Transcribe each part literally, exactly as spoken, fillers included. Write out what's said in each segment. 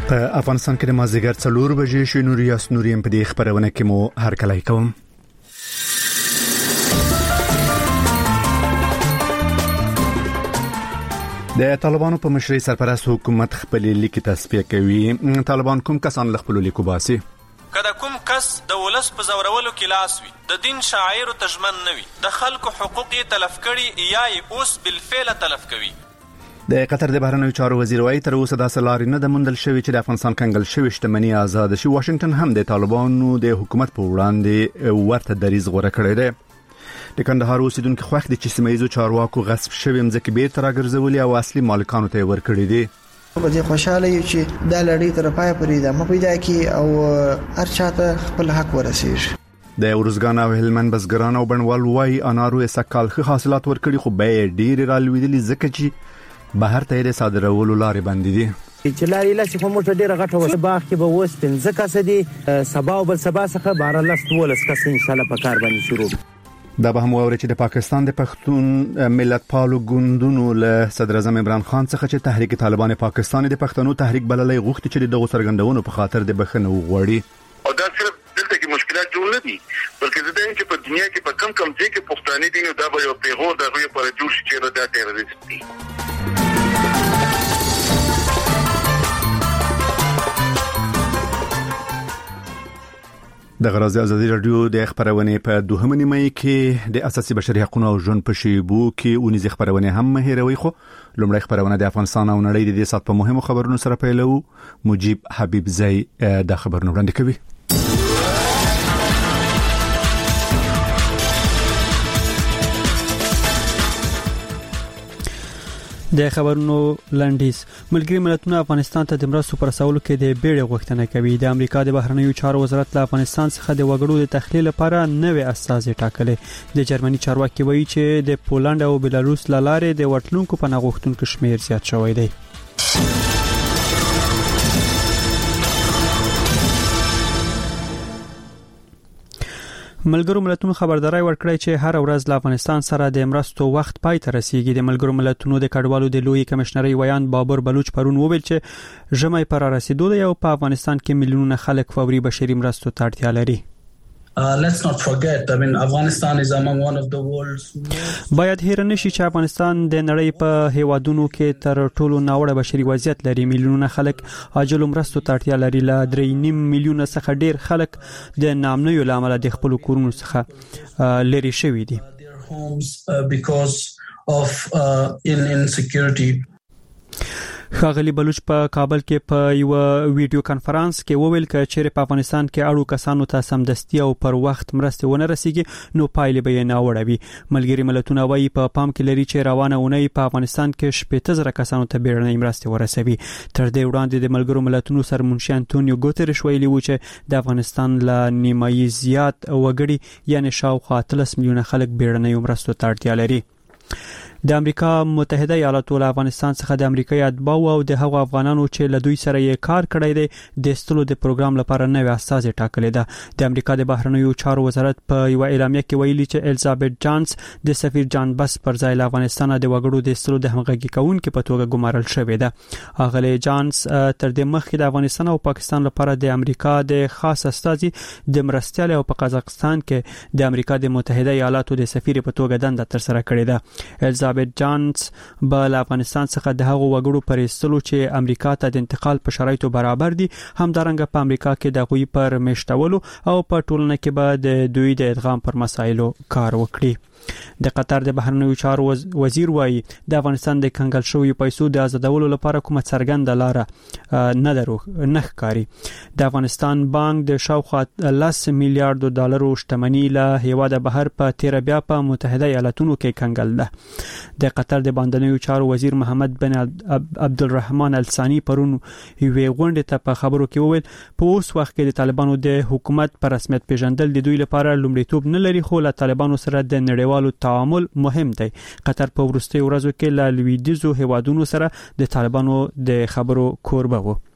په افغانستان کې د مازدیګر څلور بجې شوي نور یاس نوریم په دې خبرونه کې مو هرکلی کوم. د طالبانو په مشرۍ سرپرست حکومت خپل لیکي تصفیه کوي. طالبان کوم کسان له خپل لیکو باسي؟ کله کوم کس د ولس په زورولو کې لاس وي، د دین شاعر تجمن نوي، د خلکو حقوق تلف کړي یا اوس بالفعل تلف کوي. د قطر د بهرنیو چارو وزیر وايي تر اوسه داسې لارې نه د موندل شوې چې د افغانستان کنګل شوې شتمنۍ آزاد شي. واشنگټن هم د طالبانو د حکومت په وړاندې ورته دریځ غوره کړی دی. د کندهار اوسیدونکو خوښ دي چې سیمه ییزو چارواکو غصب شوې مځکې بیرته راګرځولې او اصلي مالکانو ته ورکړي دي. په دې خوشاله یو چې دا لړۍ تر پای پورې ده مې پیدا کی او هر چاته خپل حق ورسیږي. د ورزګان او هلمند بزګران او بڼوال وايي انارو سکال ښه حاصلات ورکړي خو به ډیر رالوېدلې ځکه چې بهر ته یې صادرولو لارې بندې دي. چې لارې لا چې کومه ډیره غټه وه باغ کې به اوس پنځه کسه دي سبا او بل سبا څخه بهر لس دولس کسه انشاءالله په کار باندې شروع. دا به هم واوري چې د پاکستان د پښتون ملت پالو ګوندونو له صدر اعظم عمران خان څخه چې تحریک طالبان پاکستان د پښتنو تحریک بللې غوښتي چې دغه څرګندونو په خاطر د بخښنه وغوړي. او دا صرف دلته کې مشکلات جوړ نه دي بلکې زه دایم چې په دنیا کې په کم کم ځای کې پښتانه دي نو دا به یو پیغور د غوي پر جوړ شي چې دا ټیرریست دي. د غرازي ازادي رادیو د خبرونه په دوهمه نیمه کې د اساسي بشري حقوقو او ژوند په شیبو کې اونیزه خبرونه هم مهیروي. خو لومړی خبرونه د افغانستان او نړۍ د دې سات په مهمو خبرونو سره پیلو. مجيب حبیب زئی د خبرونو وړاندې کوي. د خبرونو لنډیز. ملګری ملتونه افغانستان ته د مرستو پر رسولو کې د بیړې غوښتنه کوي. د امریکا د بهرنیو چارو وزارت له افغانستان څخه د وګړو د تخلیه لپاره نوې استازي ټاکلې. د جرمني چارواکي وایي چې د پولند او بلاروس له لارې د وټلونکو پناه غوښتونکو شمیر زیات شوی دی. ملګرو ملتونو خبرداري ورکړی چې هر ورځ له افغانستان سره د مرستو وخت پای ته رسیدي. د ملګرو ملتونو د کډوالو د لوی کمشنري ویان بابر بلوچ پرون وویل چې ژمي پر رسیدو دی او په افغانستان کې میلیونونه خلک فوري بشري مرستو ته اړتیا لري. Uh, let's not forget, I mean, Afghanistan is among one of the world's باید هیر نشي چې افغانستان د نړۍ په هیوادونو کې تر ټولو ناوړه بشري وضعیت لري. میلیونونه خلک عاجل مرستو ته اړتیا لري. له درې نیم میلیونه څخه ډیر خلک د نامنوي لامل د خپل کورونو څخه لري شوي دي. their homes uh, because of uh, in insecurity. ښاغلي بلوچ په کابل کې په یو ویډیو کانفرنس کې وویل چې چیرې په افغانستان کې اړو کسانو ته سمدستي او پر وخت مرستې ونه رسیږي نو پایلې به یې ناوړه وي. ملګری ملتونه وايي په پام کې لري چې روانه اونۍ په افغانستان کې شپږ زره کسانو ته بیړنۍ مرستې ورسوي. تر دې وړاندې د ملګرو ملتونو سرمنشي انټونیو ګوتریش ویلي و چې د افغانستان له نیمایي زیات وګړي یعنی شاوخوا اتلس میلیونه خلک بیړنۍ مرستو ته اړتیا لري. د امریکا متحده ایالاتو له افغانستان څخه د امریکای اتباو او د هغو افغانانو چې له دوی سره یې کار کړی دی د استلو د پروګرام لپاره نوې استازي ټاکلې ده. د امریکا د بهرنیو چارو وزارت په یو اعلامیه کې ویلي چې الیزابت جانس د سفیر جان بس پر ځای له افغانستان د وګړو د استلو د همغږي کوونکو په توګه ګمارل شوې ده. اغلی جانس تر دې مخکې د افغانستان او پاکستان لپاره د امریکا د خاص استازي د مرستیال او په قزاقستان کې د امریکا د متحده ایالاتو د سفیر په توګه دنده تر سره کړې ده. الیزابت جانس به له افغانستان څخه د هغو وګړو پر ایستلو چې امریکا ته د انتقال په شرایطو برابر دي همدارنګه په امریکا کې د غوي پر میشتولو او په ټولنه کې به د دوی د ادغام پر مسایلو کار وکړي. د قطر د بهرنیو چارو وزیر وایي د افغانستان د کنګل شوی پیسو د آزادولو لپاره کومه څرګنده لار نه درو نه ښکاري. د افغانستان بانک د شاوخوا لس میلیارډ ډالرو شتمنۍ له هیواده بهر په تیر بیا په متحده ایالاتونو کې کنګل ده. د قطر د باندنیو چارو وزیر محمد بن عبدالرحمن الثانی پرون یوې غونډې ته په خبرو کې وویل په اوس وخت کې د طالبانو د حکومت پر رسمیت پیژندل د دوی لپاره لومړیتوب نه لري خو له طالبانو سره د نړیوالو تعامل مهم دی. قطر په وروستي ورځو کې له لویدیزو هیوادونو سره د طالبانو د خبرو کوربه و.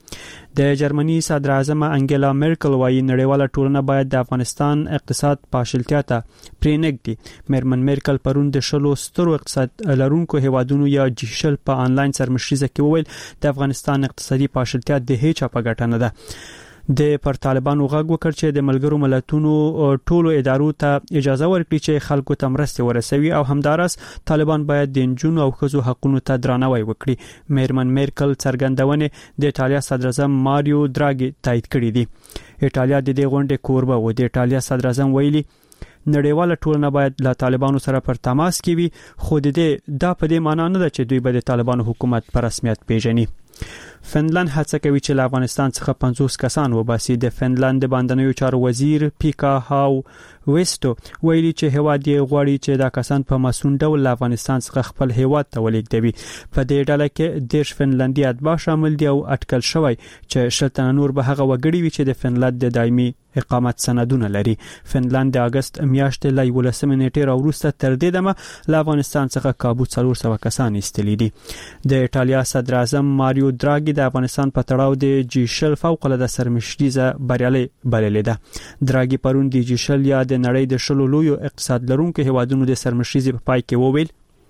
د جرمني صدر اعظم انګلا مرکل وايي نړیواله ټولنه باید د افغانستان اقتصاد پاشلتیا ته پرېنګدي. میرمن مرکل پرون د شلو سترو اقتصاد لرونکو هیوادونو یا جی شل په انلاین سرمشریزه کې وویل د افغانستان اقتصادي پاشلتیا د هیڅ په ګټه نه ده. د پر طالبانو غږ وکړ چې د ملګرو ملتونو ټولو ادارو ته اجازه ورکړي چې خلکو ته مرسته ورسوي او همدارس طالبان باید د جنونو او ښځو حقوقو ته درناوی وکړي. میرمن میرکل څرګندونه د ایټالیا صدر اعظم ماریو دراګي تایید کړې دي. ایټالیا د دې غونډې کوربه و. د ایټالیا صدر اعظم ویلي نړیواله ټولنه باید له طالبانو سره پر تماس کې وي خو د دې دا په دې معنی نه ده چې دوی به د طالبانو حکومت په رسمیت پیژني. فنلند هڅه کوي چې له افغانستان څخه پنځوس کسان وباسي. د فنلند د باندنیو چارو وزیر پیکا هاو وستو ویلي چې هواد یې غواړي چې دا کسان په مسون ډول له افغانستان څخه خپل هواد ته ولېږدوي. په دې ډله کې دیش فنلندي اتباع شامل دي او اټکل شوی چې شلتنه نور به هغه وګړي وي چې د فنلند د دایمي اقامت سندونه لري. فنلند د اگست میاشتې له یولسمې نیټې راوروسته تر دې دمه له افغانستان څخه کابو څلور سوه کسان ایستلي دي. د ایټالیا صدر اعظم ماریو دراګي د افغانستان په تړاو د جی شل فوق العاده سرمشریزه بریالي بللې ده. دراګي پرون د جی شل یا د نړۍ د شلو لویو اقتصاد لرونکو هیوادونو د سرمشریزه په پای کې وویل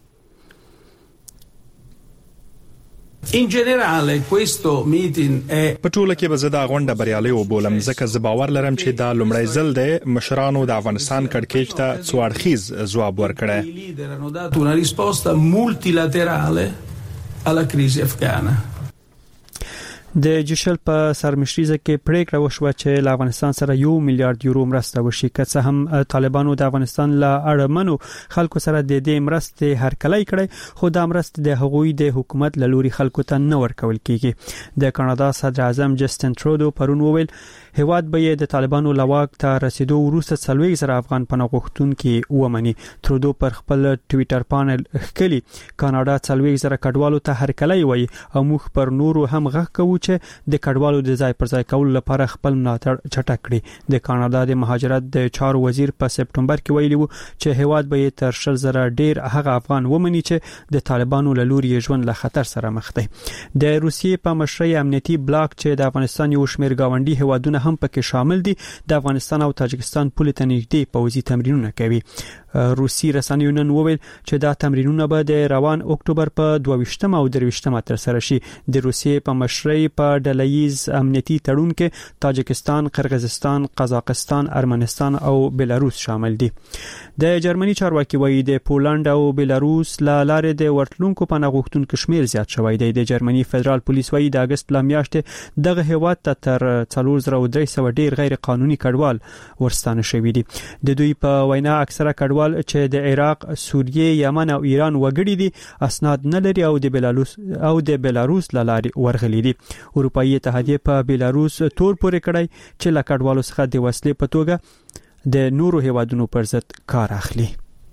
In generale questo meeting è په ټوله کې به زه دا غونډه بریالي وبولم ځکه زه باور لرم چې دا لومړی ځل دی مشرانو د افغانستان کړکېچ ته څو اړخیز ځواب ورکړی. hanno dato una risposta multilaterale alla crisi afghana. د جشل په سرمشریزه کې پریکړه وشوه چې له افغانستان سره یو میلیارډ یورو مرسته وشي. که څه هم طالبانو د افغانستان له اړمنو خلکو سره د دې مرستې هرکلی کړی خو دا مرستې د هغوی د حکومت له لوري خلکو ته نه ورکول کیږي. د کاناډا صدر اعظم جسټن ترودو پرون وویل هواد به د طالبانو لواک ته رسیدو وروسته څلوېښت زره افغان پناه غوښتونکي ومني. ترودو پر خپل ټویټر پانل خلي کاناډا څلوېښت زره کډوالو ته هرکلی وایي او موږ پر نورو هم غږ کوو چې د کډوالو د ځای پر ځای کولو لپاره خپل ملاتړ چټک کړي. د کاناډا د مهاجرت د چارو وزیر په سپټمبر کې ویلي وو چې هواد به تر شل زره ډیر هغه افغان ومني چې د طالبانو له لوري ژوند له خطر سره مخ دي. د روسیې په مشرۍ امنیتي بلاک چې د افغانستان یو شمېر گاونډي هیوادونه هم پکې شامل دي د افغانستان او تاجکستان پولې ته نږدې پوځي تمرینونه کوي. روسي رسنیو نن وویل چې دا تمرینونه به د روان اکتوبر په دوه ویشتمه او درې ویشتمه تر سره شي. د روسیې په مشرۍ په ډلهییز امنیتي تړون کې تاجکستان، قرغیزستان، قزاقستان، ارمنستان او بلاروس شامل دي. د جرمني چارواکي وایي د پولند او بلاروس له لارې د ورتلونکو پناه غوښتونکو شمیر زیات شوی دی. د جرمني فدرال پولیس وایي د اگست له میاشتې دغه هیواد ته تر څلور زره درې سوه ډیر غیر قانوني کډوال ورستانه شوي دي. د دوی په وینا اکثره کډوال چې د عراق، سوریې، یمن او ایران وګړي دي اسناد نه لري او د بلاروس او د بلاروس له لارې ورغلي دي. اروپאי اتحادیه په بلاروس تور پورې کړی چې له کډوالو څخه د وسلې په توګه د نورو هیوادونو پر ضد کار اخلي.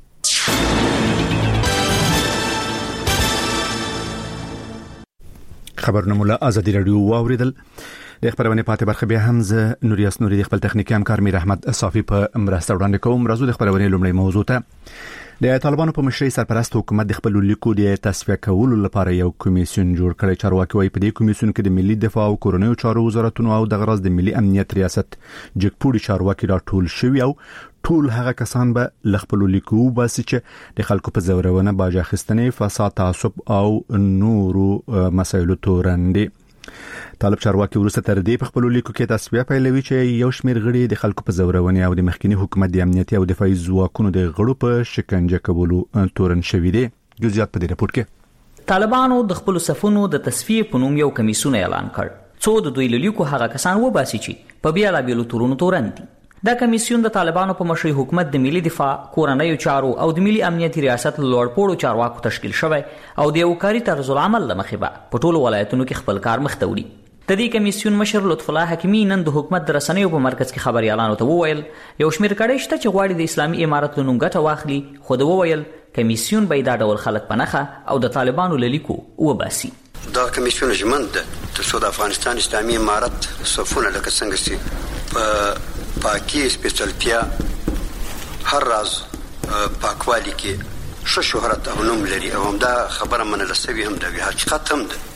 خبرونه مولا ازادي رادیو واوریدل. د خبرونه پاتې برخه به هم ز نوریاس نوري د خپل تخنیکی همکار میر احمد صافي په مرسته وړاندې کوم. راځو د خبرونه لومړی موضوع ته. د طالبانو په مشرۍ سرپرست حکومت د خپل لیکو د تصفیه کولو لپاره یو کمیسیون جوړ کړی. چارواکي وايي په دې کمیسیون کې د ملي دفاع او کورنیو چارو وزارتونو او د غرض د ملي امنیت ریاست جګپوري چارواکي راټول شوي او ټول هغه کسان به لخپل لیکو باسي چې د خلکو په زورونه باج اخیستنې، فساد، تعصب او نورو مسایلو تورندي. طالب چارواکي ورسته تر دې په خپل لیکو کې تصفیه پیلوي چې یو شمېر غړي د خلکو په زورونه او د مخکنی حکومت د امنیتي او دفاعي ځواکونو د غړو په شکنجه کولو تورن شوي دي. جزئیات په دې راپور کې. طالبانو د خپل صفونو د تصفیه په نوم یو کمیسیون اعلان کړ څو د دوی لیکو هغه کسان وباسي چې په بیا لا بیلو تورونو تورن دي. دا کمیسیون د طالبانو په مشرۍ حکومت د ملي دفاع، کورنیو چارو او د ملي امنیتي ریاست لوړ پوړو چارواکو تشکیل شوی او د یو کاري طرز العمل لمخې به په ټولو ولایتونو کې خپل کار مخ ته وړي. د دې کمیسیون مشر لطف الله حکیمی نن د حکومت د رسنیو په مرکز کې خبريالانو ته وویل یو شمېر کړي شته چې غواړي د اسلامي امارت له نوم ګټه واخلي، خو د وویل کمیسیون به دا ډول خلک پنهخه او د طالبانو له لیکو وباسي. دا کمیسیون ژمنه ده ترڅو د افغانستان اسلامي امارت صفونه لکه څنګه چې په پاکي سپیشلتیا هر راز پاکوالي کې ښه شهرت او نوم لري او همدا خبره منل سوي هم ده، حقیقت هم ده.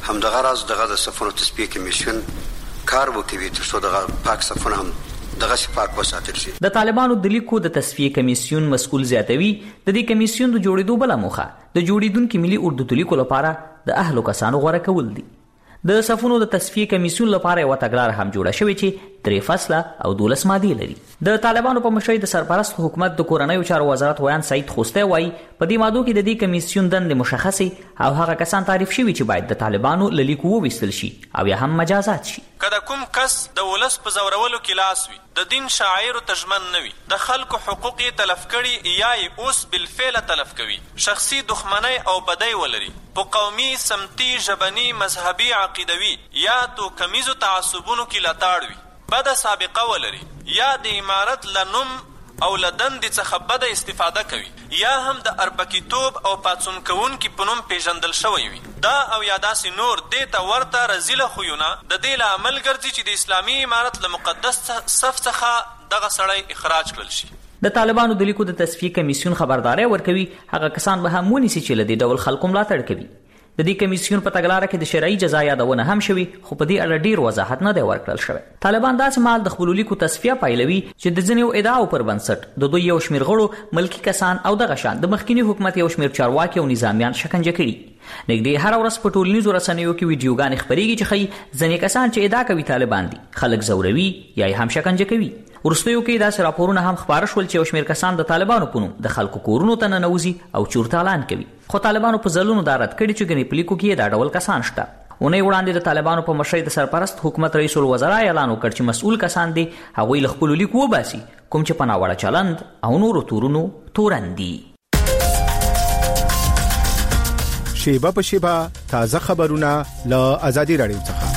همدغه راز دغه د صفونو تصفیه کمیسیون کار وکوي تر څو دغه پاک صفونه هم دغه پاک وساتل شي. د طالبانو د لیکو د تصفیه کمیسیون مسؤل زیاتوي د دې کمیسیون د جوړېدو بل موخه د جوړیدونکو ملي اردو د لیکو لپاره د اهلو کسانو غوړه کول دي. د صفونو د تصفیه کمیسیون لپاره یو تګلار هم جوړه شوې چې درې فصله او دولس مادې لري. د طالبانو په مشرۍ د سرپرست حکومت د کورنیو چارو وزارت ویان سعید خوستی وایي په دې مادو کې د دې کمیسیون دندې مشخصې او هغه کسان تعریف شوي چې باید د طالبانو له لیکو وویستل شي او یا هم مجازات شي. که د کوم کس د ولس په زورولو کې لاس وي، د دین شاعر تجمن نه وي، د خلکو حقوق یې تلف کړي یا یې اوس بالفعل تلف کوي، شخصي دښمنۍ او بدۍ ولري، په قومي، سمتي، ژبني، مذهبي، عقیدوي یا توکمیزو تعصبونو کې لتاړ وي، بده سابقه ولري یا د امارت لنوم او لدندې څخه بده استفاده کوي یا هم د اربکیتوب او پاڅون کوونکي په نوم پیژندل شوی وي، دا او یا داسې نور دې ته ورته رزیله خویونه د دې له عمل ګرځي چې د اسلامي امارت له مقدس صف څخه دغه سړی اخراج کړل شي. د طالبانو د لیکو د تصفیه کمیسیون خبرداري ورکوي هغه کسان به هم ونیسي چې له دې ډول خلکو ملاتړ کوي. د دې کمیسیون په تګلاره کې د شرعي جزا یادونه هم شوي خو په دې اړه ډیر وضاحت نه دی ورکړل شوی. طالبان داسې مال د خپلو لیکو تصفیه پایلوي چې د ځینو ادعاو پر بنسټ د دوی یو شمېر غړو ملکي کسان او دغه شان د مخکینی حکومت یو شمېر چارواکي او نظامیان شکنجه کړي. نږدې هر ورځ په ټولنیزو رسنیو کې ویډیوګانې خپرېږي چې ښیي ځینې کسان چې ادعا کوي طالبان دي خلک زوروي یا یې هم شکنجه کوي. وروستیو کې داسې راپورونه هم خپاره شول چې یو شمېر کسان د طالبانو په نوم د خلکو کورونو ته ننوځي او چورتالان کوي. خو طالبانو په ځلونو دا رد کړي چې ګنې په لیکو کې دا ډول کسان شته. اونۍ وړاندې د طالبانو په مشرۍ د سرپرست حکومت رئیس الوزرا اعلان وکړ چې مسؤل کسان دي هغوی له خپلو لیکو وباسي کوم چې په ناوړه چلند او نورو تورونو تورن دي. شیبه په شیبه تازه خبرونه له آزادي رادیو څخه.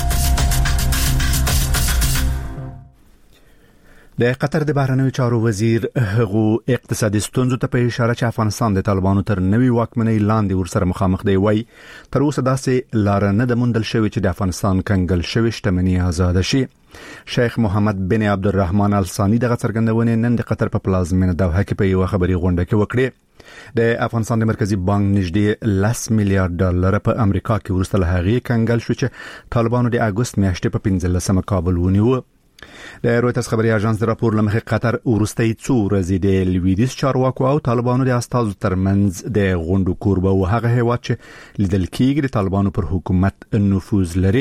د قطر د بهرنیو چارو وزیر هغو اقتصادي ستونزو ته په اشاره چې افغانستان د طالبانو تر نوي واکمنۍ لاندې ورسره مخامخ دی وای تر اوسه داسې لار نه د موندل شوی چې د افغانستان کنګل شوی شتمنۍ آزاد شي. شیخ محمد بن عبدالرحمن الثانی دغه څرګندونه نن د قطر په پلازمینه دوحه کې په یو خبري غونډه کې وکړه. د افغانستان د مرکزی بانک نږدې لس میلیارډ ډالر په امریکا کې ورسته له هغې کنګل شو چې طالبانو د اگست میاشتې په پنځلسمه کابل ونیو. د رویترز خبري اژانس د راپور لمخې قطر ورستۍ څو ورځې د لویدیځ چارواکو او طالبانو د استازو ترمنځ د غونډو کوربه او هغه هیواد چې لیدل کېږي د طالبانو پر حکومت نفوذ لري.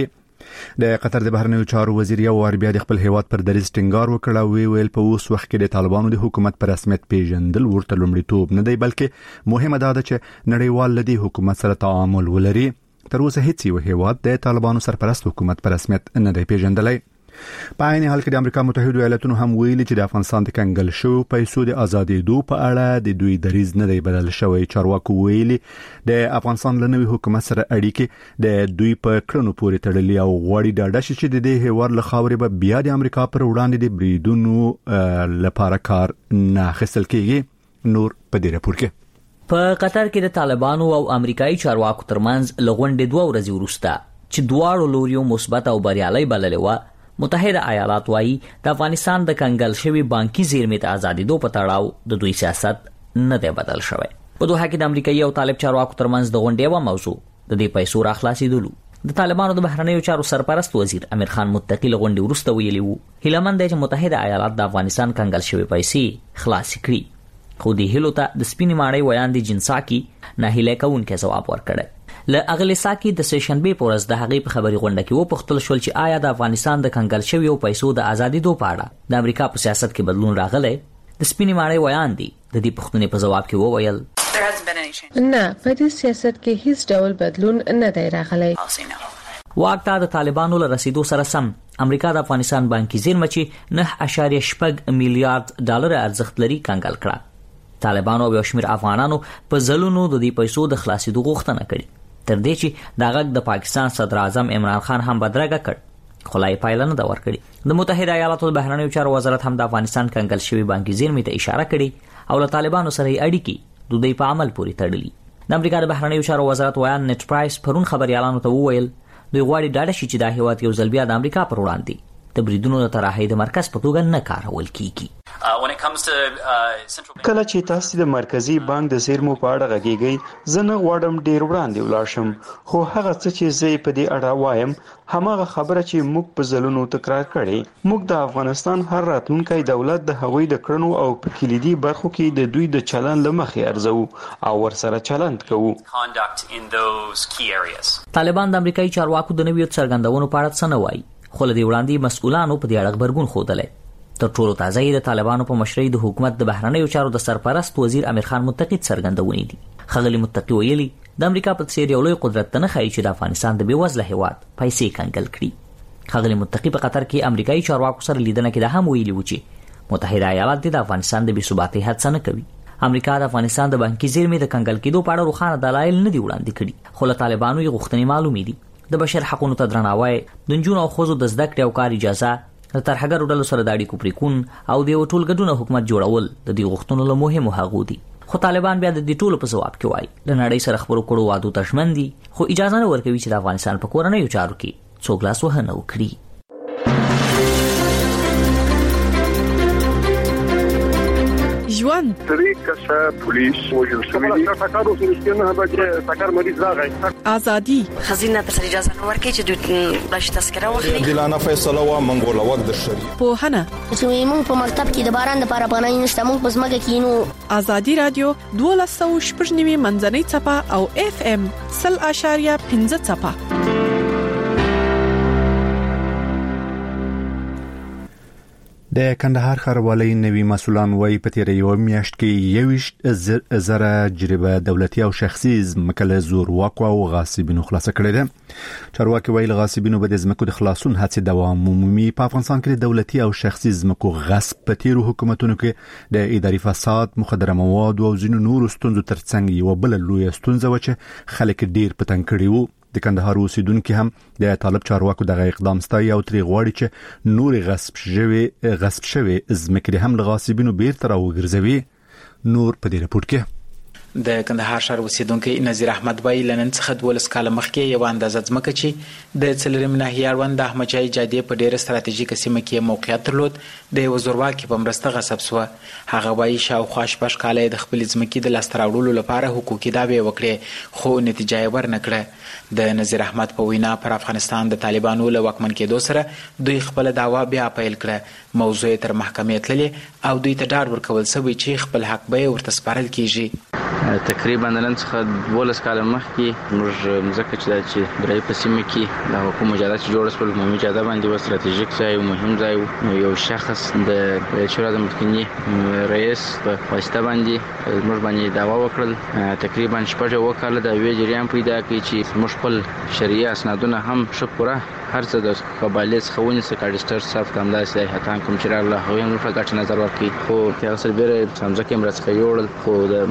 د قطر د بهرنیو چارو وزیر یو وار بیا د خپل هیواد پر دریځ ټینګار وکړ او ویل په اوس وخت کې د طالبانو د حکومت پر رسمیت پیژندل ورته لومړیتوب نه دی بلکې مهمه ده چې نړیوال لدی حکومت سره تعامل ولري. تر اوسه هیڅ یو هیواد د طالبانو سرپرست حکومت پر رسمیت نه دی پیژندلی. په عین حال کې د امریکا متحده ایالاتونو هم ویلي چې د افغانستان د کنګل شو پیسو د ازادېدو په اړه د دوی دریځ نه دی بدل شوی. چارواکو ویلي د افغانستان له نوي حکومت سره اړیکې د دوی په کړنو پورې تړلې او غواړي ډاډه شي چې د دې هیواد له خاورې به بیا د امریکا پر وړاندې د بریدونو لپاره کار نه اخیستل کېږي. نور په دې راپور کې په قطر کې د طالبانو او امریکایي چارواکو ترمنځ لغونډې دوه ورځې وروسته چې دواړو لوریو مثبت او بریالۍ بللې وه متحده ایالات وايي د افغانستان د کنګل شوی بانکي زیرمې ته ازادېدو په تړاو د دوی سیاست نه دی بدل شوی. په دوحه کې د امریکایي او طالب چارواکو ترمنځ د غونډې یوه موضوع د دې پیسو راخلاصېدلو. د طالبانو د بهرنیو چارو سرپرست وزیر امیر خان متقی له غونډې وروسته ویلي وو هیلهمند دی چې متحده ایالات د افغانستان کنګل شوی پیسې خلاصې کړي. خو دې هیلو ته د سپینې ماڼۍ ویاندې جنساکي ناهیلی کوونکی ځواب ورکړی. له اغلیساکي د سیشنبې په ورځ د هغې په خبري غونډه کې وپوښتل شول چې آیا د افغانستان د کنګل شویو پیسو د ازادېدو په اړه د امریکا په سیاست کې بدلون راغلی. د سپینې ماڼۍ ویاندې د دې پوښتنې په ځواب کې وویل نه په دې سیاست کې هیڅ ډول بدلون نه دی راغلی. واک ته د طالبانو له رسیدو سره سم امریکا د افغانستان بانکي زیرمه چې نه اشاریه شپږ میلیارډ ډالر ارزښت لري کنګل کړه. طالبانو او یو شمېر افغانانو په ځلونو د دې پیسو د خلاصېدو غوښتنه کړې تر دې چې دا غږ د پاکستان صدر اعظم عمران خان هم بدرګه کړ خو لا یې پایله نه ده ورکړې. د متحده ایالاتو د بهرنیو چارو وزارت هم د افغانستان کنګل شوي بانکي زیرمې ته اشاره کړې او له طالبانو سره یې اړیکې د دوی په عمل پورې تړلي. د امریکا د بهرنیو چارو وزارت ویان نیټ پرایس پرون خبريالانو ته وویل دوی غواړي ډاډه شي چې دا هیواد یو ځل بیا د امریکا پر وړاندې د بریدونو د طرحې د مرکز په توګه نه کارول کیږي. کله چې تاسو د مرکزی بانک د زیرمو په اړه غږیږئ زه نه غواړم ډیر وړاندې ولاړ شم، خو هغه څه چې زه په دې اړه وایم هماغه خبره چې موږ په ځلونو تکرار کړې. موږ د افغانستان هر راتلونکی دولت د هغوی د کړنو او په کلیدي برخو کې د دوی د چلن لمخې ارزو او ورسره چلند کوو. طالبان د امریکایي چارواکو د نویو څرګندونو په اړه څه نه وایي، خو له دې وړاندې مسؤلانو په دې اړه خبرګون ښودلی. تر ټولو تازه یې د طالبانو په مشرۍ د حکومت د بهرنیو چارو د سرپرست وزیر امیر خان متقی څرګندونې دي. ښاغلي متقی ویلي د امریکا په څیر یو لوی قدرت ته نه ښایي چې د افغانستان د بېوزله هېواد پیسې کنګل کړي. ښاغلي متقی په قطر کې امریکایي چارواکو سره لیدنه کې دا هم ویلي و چې متحده ایالات د افغانستان د بېثباتۍ هڅه نه کوي. امریکا د افغانستان د بانکي زیرمې د کنګل کېدو په اړه روښانه دلایل نه دي وړاندې کړي، خو له طالبانو یې غوښتنې معلومې دي. د بشر حقوقو ته درناوی، د نجونو او ښځو د زده کړې او کار اجازه، د ترهګرو ډلو سره د اړیکو پریکون او د یو ټولګډون حکومت جوړول د دې غوښتنو له مهمو هغو دي. خو طالبان بیا د دې ټولو په ځواب کې وایي د نړۍ سره خبرو کړو وعدو ته ژمن دي، خو اجازه نه ورکوي چې د افغانستان په کورنیو چارو کې څوک لاس وهنه وکړي. ژوند طریق کسا پولیس وجل شوی دی تاکارو سنشتنه به تاکار مریض راغی ازادي خزینه تر اجازه نه ورکړي چې دوی بلش تذکره واخلي. دلانه فیصله وا منګول وخت د شری په هنه چې موږ په مکتب کې د باران د لپاره پناه نشته، موږ په سمګه کې نو ازادي رادیو دوه سوه شپږ نیمه منځنۍ چپه او اف ام صفر اشاریه پنځه چپه. د کندهار ښاروالۍ نوي مسولان وایي په تیره یو میاشت کې یویشت زره جریبه دولتي او شخصي ځمکه له زورواکو او غاصبینو خلاصه کړې ده. چارواکي وایي غاصبینو به د ځمکو د خلاصون هڅې دوام مومي. په افغانستان کې د دولتي او شخصي ځمکو غصب په تیرو حکومتونو کې د اداري فساد، مخدره مواد او ځینو نورو ستونزو ترڅنګ یو بل لوی ستونزه و چې خلک ډیر پتنګ کړي وو. د کندهار اوسیدونکو هم د طالب چارواکو دغه اقدام ستایي او تری غواړي چې نور غصب شوی غصب شوی ځمکې هم له غاصبینو بیرته راوګرځوي. نور په دې رپورت کې د کندهار ښار اوسیدونکو نذیر احمد وایي لنن څخه دولس کاله مخکې یو اندازه ځمکه چې د څلورم ناحیه اړوند د احمد جای جادې په ډیره ستراتیژیکه سیمه کې موقعیت درلود د یو زورواکي په مرسته غصب شو. هغه وایي شاوخوا شپږ کاله د خپل ځمکې د لاسته راوړلو لپاره حقوقي دعوې وکړې خو نتیجه یې ورنه کړه. د نذیر احمد په وینا پر افغانستان د طالبانو له واکمن کېدو سره دوی خپل دعوا بیا پیل کړه. موضوع تر محکمې تللې او دوی ته ډاډ ورکول شوی چې خپل حق به ورته سپارل کیږي. تقریبا نن څخه دولس کاله مخکې موږ مځکه چې د چې درې په سیمه کې د حکومت مجازات جوړ شول، عمومي جاده باندې و ستراتیژیک ځای او مهم ځای یو شخص د شورا د مخکنی رئیس په واسطه باندې موږ باندې دعوا وکړل. تقریبا شپږ وکاله د وی جریان پیدا کړي چې موږ خپل شریعه اسنادونه هم شکره هر څه د قبایل څخه ونیسه کارډسټر صاحب کوم داسې هتان کوم چې راغله هغه هم په ګټه نظر ورکړي، خو هغه سره بیره څنګه کې مرسته یوړل خو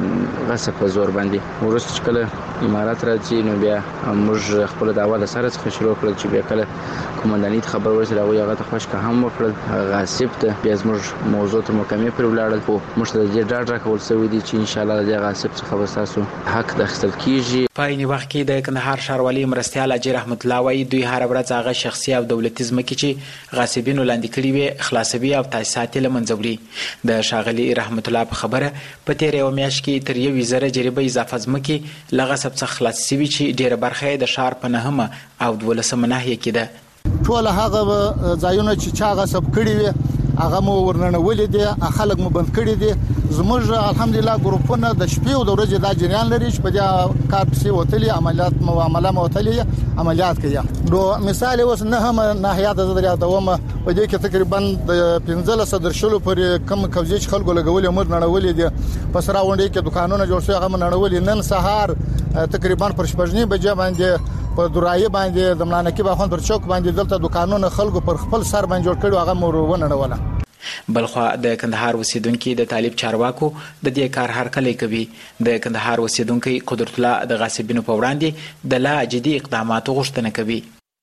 د غصب په زور باندې ورسته چې کله امارات راځي نو بیا موږ خپل دعوا له سره څخه شروع کړل چې بیا کله کومنداني خبر ورسره هغه هغه ته خوش که هم وکړل غاصب ته بیا موږ موضوع ته محکمې پر ولاړل خو موږ ته د ډاډ راکول شوی دی چې ان شاء الله د غاصب څخه وساسو حق د اخیستل کیږي. په این وخت کې د کندهار ښاروالۍ مرستیال اجي رحمت الله وایي دوی هر ورځ هغه شخصي او دولتي ځمکې چې غاصبینو لاندې کړي وي خلاصوي او تاسیسات یې له منځه وړي. د ښاغلي رحمت الله په خبره په تیره یوه میاشت کې تر یوې زره جریبه اضافه ځمکې له غصب څخه خلاص شوي چې ډېره برخه یې د ښار په نهمه او دولسمه ناحیه کې ده. ټول هغه ځایونه چې چا غصب کړي وي هغه مو ورننولې دي، خلک مو بند کړي دي. زموږ الحمدلله ګروپونه د شپې او د ورځې دا جریان لري چې په دې کار پسې وتلي عملیات معامله موتلي عملیات کوي. نو مثال اوس نه هم ناحیات د دریا دومه په دې کې تقریبا د پنځلس درشلو پر کم کوزیچ خلکو لګولې مر نړولې دي. په سره وندې کې دکانونه جوړ شوي هغه نړولې. نن سهار تقریبا پر شپږنی بجې باندې په درایي باندې د ملانکی باخون پر چوک باندې دلته دکانونه خلکو پر خپل سر باندې جوړ کړي هغه مور ونړوله. بلخوا د کندهار اوسیدونکو د طالب چارواکو د دې کار هرکلی کوي. د کندهار اوسیدونکو قدرت الله د غاصبینو په وړاندې د لا جدي اقداماتو غوښتنه کوي.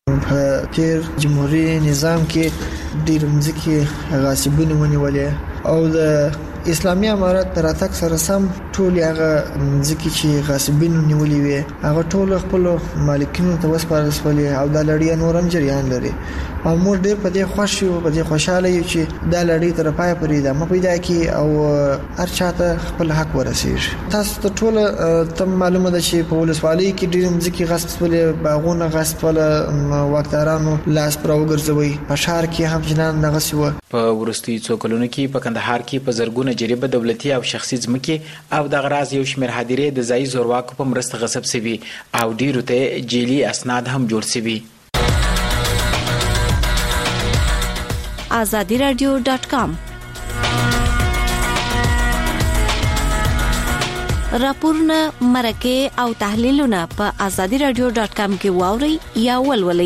په تیر جمهوریت نظام کې ډېر ځکه غاصبینو ونیولې او د اسلامي امارت تراتک سره سم ټول هغه ځکه چې غاصبین نیولې وي هغه ټول خپل مالکینو ته وسپارل شول او دا لړۍ نورم جریان لري او موږ ډېر په دې خوشي او په دې خوشاله یو چې دا لړۍ تر پای پورې ده مې پیدا کی او هر چاته خپل حق ورسیږي. تاسو ته ټول تم معلومه ده چې په ولسوالۍ کې ډېر ځکه غاصب ولې باغونه غاصب ول واکدارانو لاس پر وګرځوي په شهر کې هم جنان نغسي و. په ورستي څو کلونو کې په کندهار کې په زرګونه جریبه دولتي او شخصي ځمکې او د غراز یو شمېر هدیرې د ځای زورواکو په مرسته غصب شوي او ډیرو ته جیلي اسناد هم جوړ شوي. azadi radio dot com راپورونه مرکه او تحلیلونه په azadi radio dot com کې واوري یا ولولئ.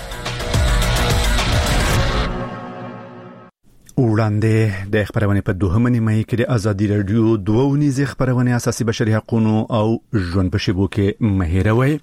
وړاندې د خبرونه په دوهمه نیمه کې د ازادي رادیو دوه ونیزه خبرونه اساسي بشري حقوقو او ژوند په شیبو کې مهیروي.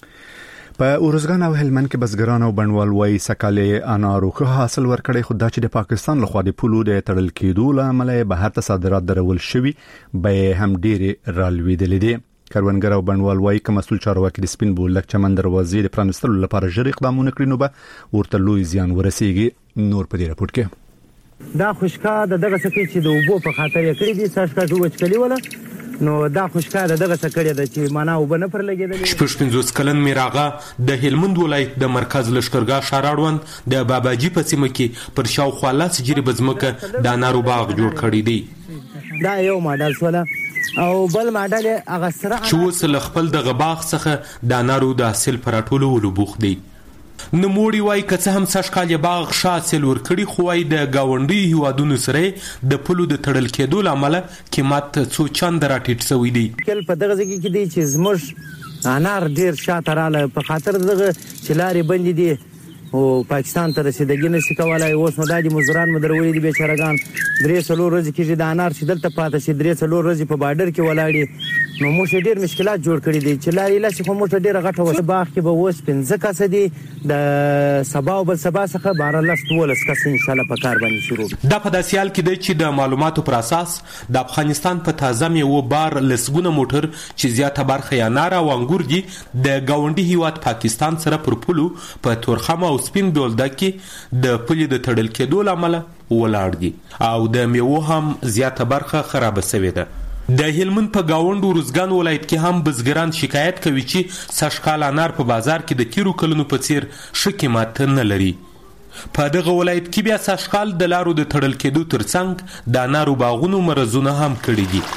په اورزګان او هلمند کې بزګران او بڼوال وایي سکاله انارو ښه حاصل ورکړي خو دا چې د پاکستان لخوا د پولو د تړل کېدو لامل بهر ته صادرات درول شوي به هم ډېر رالوېدلې دي. کروندګر او بڼوال وایي که مسؤل چارواکي د سپین بولدک چمن دروازې د پرانستلو لپاره ژر اقدامونه کړي نو به ورته لوی زیان ورسیږي. نور په دې راپور کې دا خوشکا د دغه سکه چې د وبو په خاطر یې کړی دي ساشکا جو وچکلی ولا نو دا خوشکا د دغه سکړی د چې معنا وبنه پر لګیدل. شپږ پنځوس کلن میراغه د هلمند ولایت د مرکز لشکرګاه شاراړوند د باباجي په سیمه کې پر شاوخوا لاس جری بزمکه د انارو باغ جوړ کړی دی. دا یو ماډل سوله او بل ماډل هغه سره چې وسل خپل د غباغ څخه د انارو د حاصل پراټولو ولوبوخ دی. نموړي وای که څه هم سشکال باغ شاسل ور کړی خو وای د گاونډي هیوادونو سره د پلو د تړل کېدو لامل قیمت څو چند راټیټ شوی دی. کله په دغه ځکه کې دی چې زموږ انار ډیر شاته رااله په خاطر دغه چلاري بندي دي او پاکستان ته رسیدګي نشي کولای. اوس نو د مزدوران مدرولې دي بیچارهګان درې څلور ورځې کې د انار چې دلته پاتې شي درې څلور ورځې په بارډر کې ولاړي نو موږ ډیر مشکلات جوړ کړی دي چې لاري لاس خو موږ ډیر غټه وسه باغ کې به اوس پنځه کس دي د سبا او بل سبا څخه بار الله ستولس کس ان شاء الله په کار باندې شروع. دا په داسیال کې دی چې د معلوماتو پر اساس د افغانستان په تازه میوه بار لسګونه موټر چې زیاته برخه یې انار او انګور دي د گاونډي هیواد پاکستان سره پر پلو په تورخم او سپین بولدک کې د پلي د تړل کېدو لامل ولاړ دي او د میوه هم زیاته برخه خراب شوې ده. د هلمند په گاوند ورزګان ولایت کې هم بزګران شکایت کوي چې سشکال انار په بازار کې د تیرو کلونو په څیر ښه قیمت نه لري. په دغه ولایت کې بیا سشکال د لارو د تړل کېدو ترڅنګ د انارو باغونو مرزونه هم کړي دي.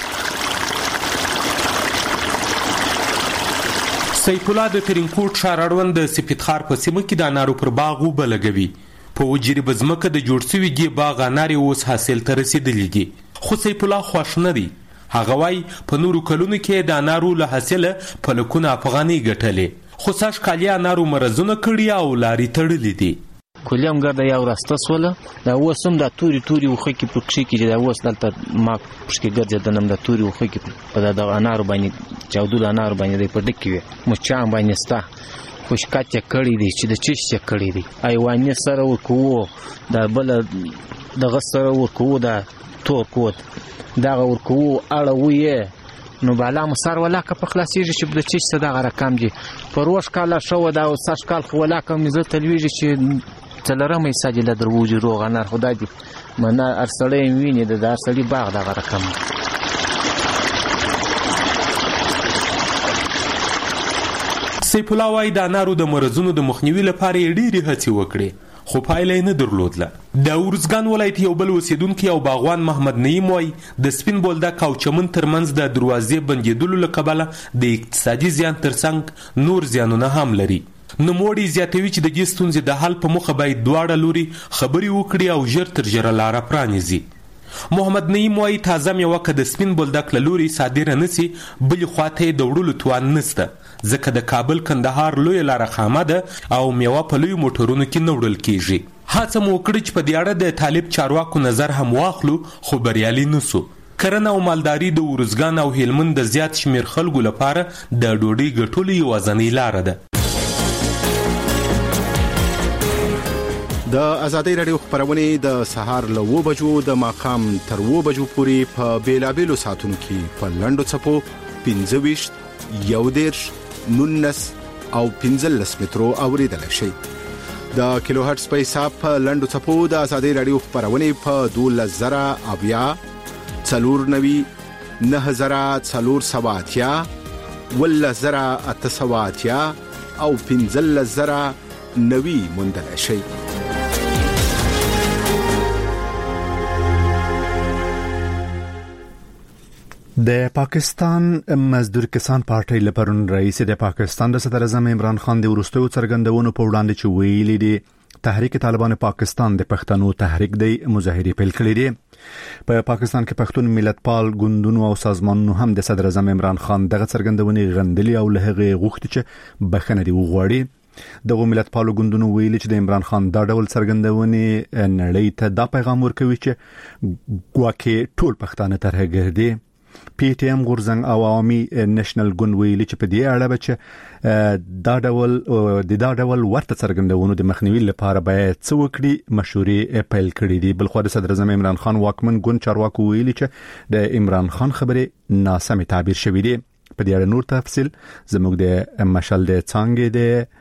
سیف الله د ترینکوټ شاراړوند د سپیدخار په سیمه کې د انارو پر باغ وبه لګوي. په وجري بزمکه د جوړ شوي ګي باغ انار اوس حاصل ته رسیدلی دي خو سیف الله خوښ نه دی. هغه وای په نورو کلونو کې د انارو له حاصله په لکونه افغاني ګټلې خو ساش کالی انارو مرزونه کړی او لاري تړلې دي. کلیم ګرځي یو راسته سوله دا وسم د توري توري وخه کې پکښې کې دا وس دلته ما پښکې ګرځي د نم د توري وخه کې په د انارو باندې چاودو د انارو باندې په ډک کې مچان باندې ستا خوشکات کړی دي چې د چش کړی دي ایوانې سره وکوو دا بل د غسر وکوو دا تور کوت دا ورکو اړه وې نو بالا مسار ولا که په خلاصيږي چې د چش صدا رقم دي پروش کاله شو دا او سش کال خو ولا کوم زه تلويږي چې تلرمې ساجله دروځي روغ انار خدای دې منا ارسلې ویني د ارسلې باغ دا رقم. سیف الله وای د انارو د مرزونو د مخنیوي لپاره ډېری هڅې وکړي خو پایله نه درلودله. د ورزګان ولایت یو بل اوسیدونکي او باغوان محمد نعیم وای د سپین بولدک او چمن ترمنځ د دروازې بندیدلو له کبله د اقتصادي زیان ترڅنګ نور زیانونه هم لري. نوموړي زیاتوي چې د دې ستونزې د حل په موخه باید دواړه لوري خبرې وکړي او ژر تر ژره لاره پرانیزي. محمد نعیم وای تازه میوه که د سپین بولدک له لوري صادره نسی بلې خواته یې د وړلو توان نسته ځکه د کابل کندهار لوی لاره خامه ده او میوه په لوی موټرونو کې نه وړل کیږي. هڅه مو وکړه چې په دې اړه د طالب چارواکو نظر هم واخلو خو بریالي نسو. کرنه او مالداري د ورزګان او هلمند د زیات شمیر خلکو لپاره د ډوډۍ ګټلو یوازینۍ لاره ده. د ازادي رادیو خبرونه د سهار له و بجو د ماقام تر و بجو پورې په بیلابېلو ساتونو کې په لندو چپو پنځه یو دیرش نونس او پنځلس مترو اوریدل شي. د کیلو هرتز په حساب په لندو چپو د ازادي رادیو خبرونه په دوولس زره اویا څلور نوي نه زره څلور سواتیا ولا زره اته سواتیا او پنځلس زره نوي موندل شي. د پاکستان مزدور کسان پارټۍ لپاره رئیس د پاکستان د صدر اعظم عمران خان د ورستیو څرګندونو په وړاندې چې ویلي دي تحریک طالبان پاکستان د پښتنو تحریک دی مظاهره پیل کړې دي. په پاکستان کې پښتون ملتپال ګوندونو او سازمانونو هم د صدر اعظم عمران خان دغه څرګندونې غندلي او له هغه غوښتي چې بخښنه دی وغواړي. دغه ملتپالو ګوندونو ویلي چې د عمران خان دا ډول څرګندونې نړۍ ته دا پیغام ورکوي چې ګواکې ټول پښتانه ترهګر دي. پی ټی ایم غورزنګ او عوامي نېشنل ګوند ویلي چې په دې اړه چې دا ډول د دا ډول ورته څرګندونو د مخنیوي لپاره باید څه وکړي مشورې پیل کړې دي. بلخو د صدر اعظم عمران خان واکمن ګوند چارواکو ویلي چې د عمران خان خبرې ناسمه تعبیر شوې دي. په دې اړه نور تفصيل زموږ د مشال د څنګه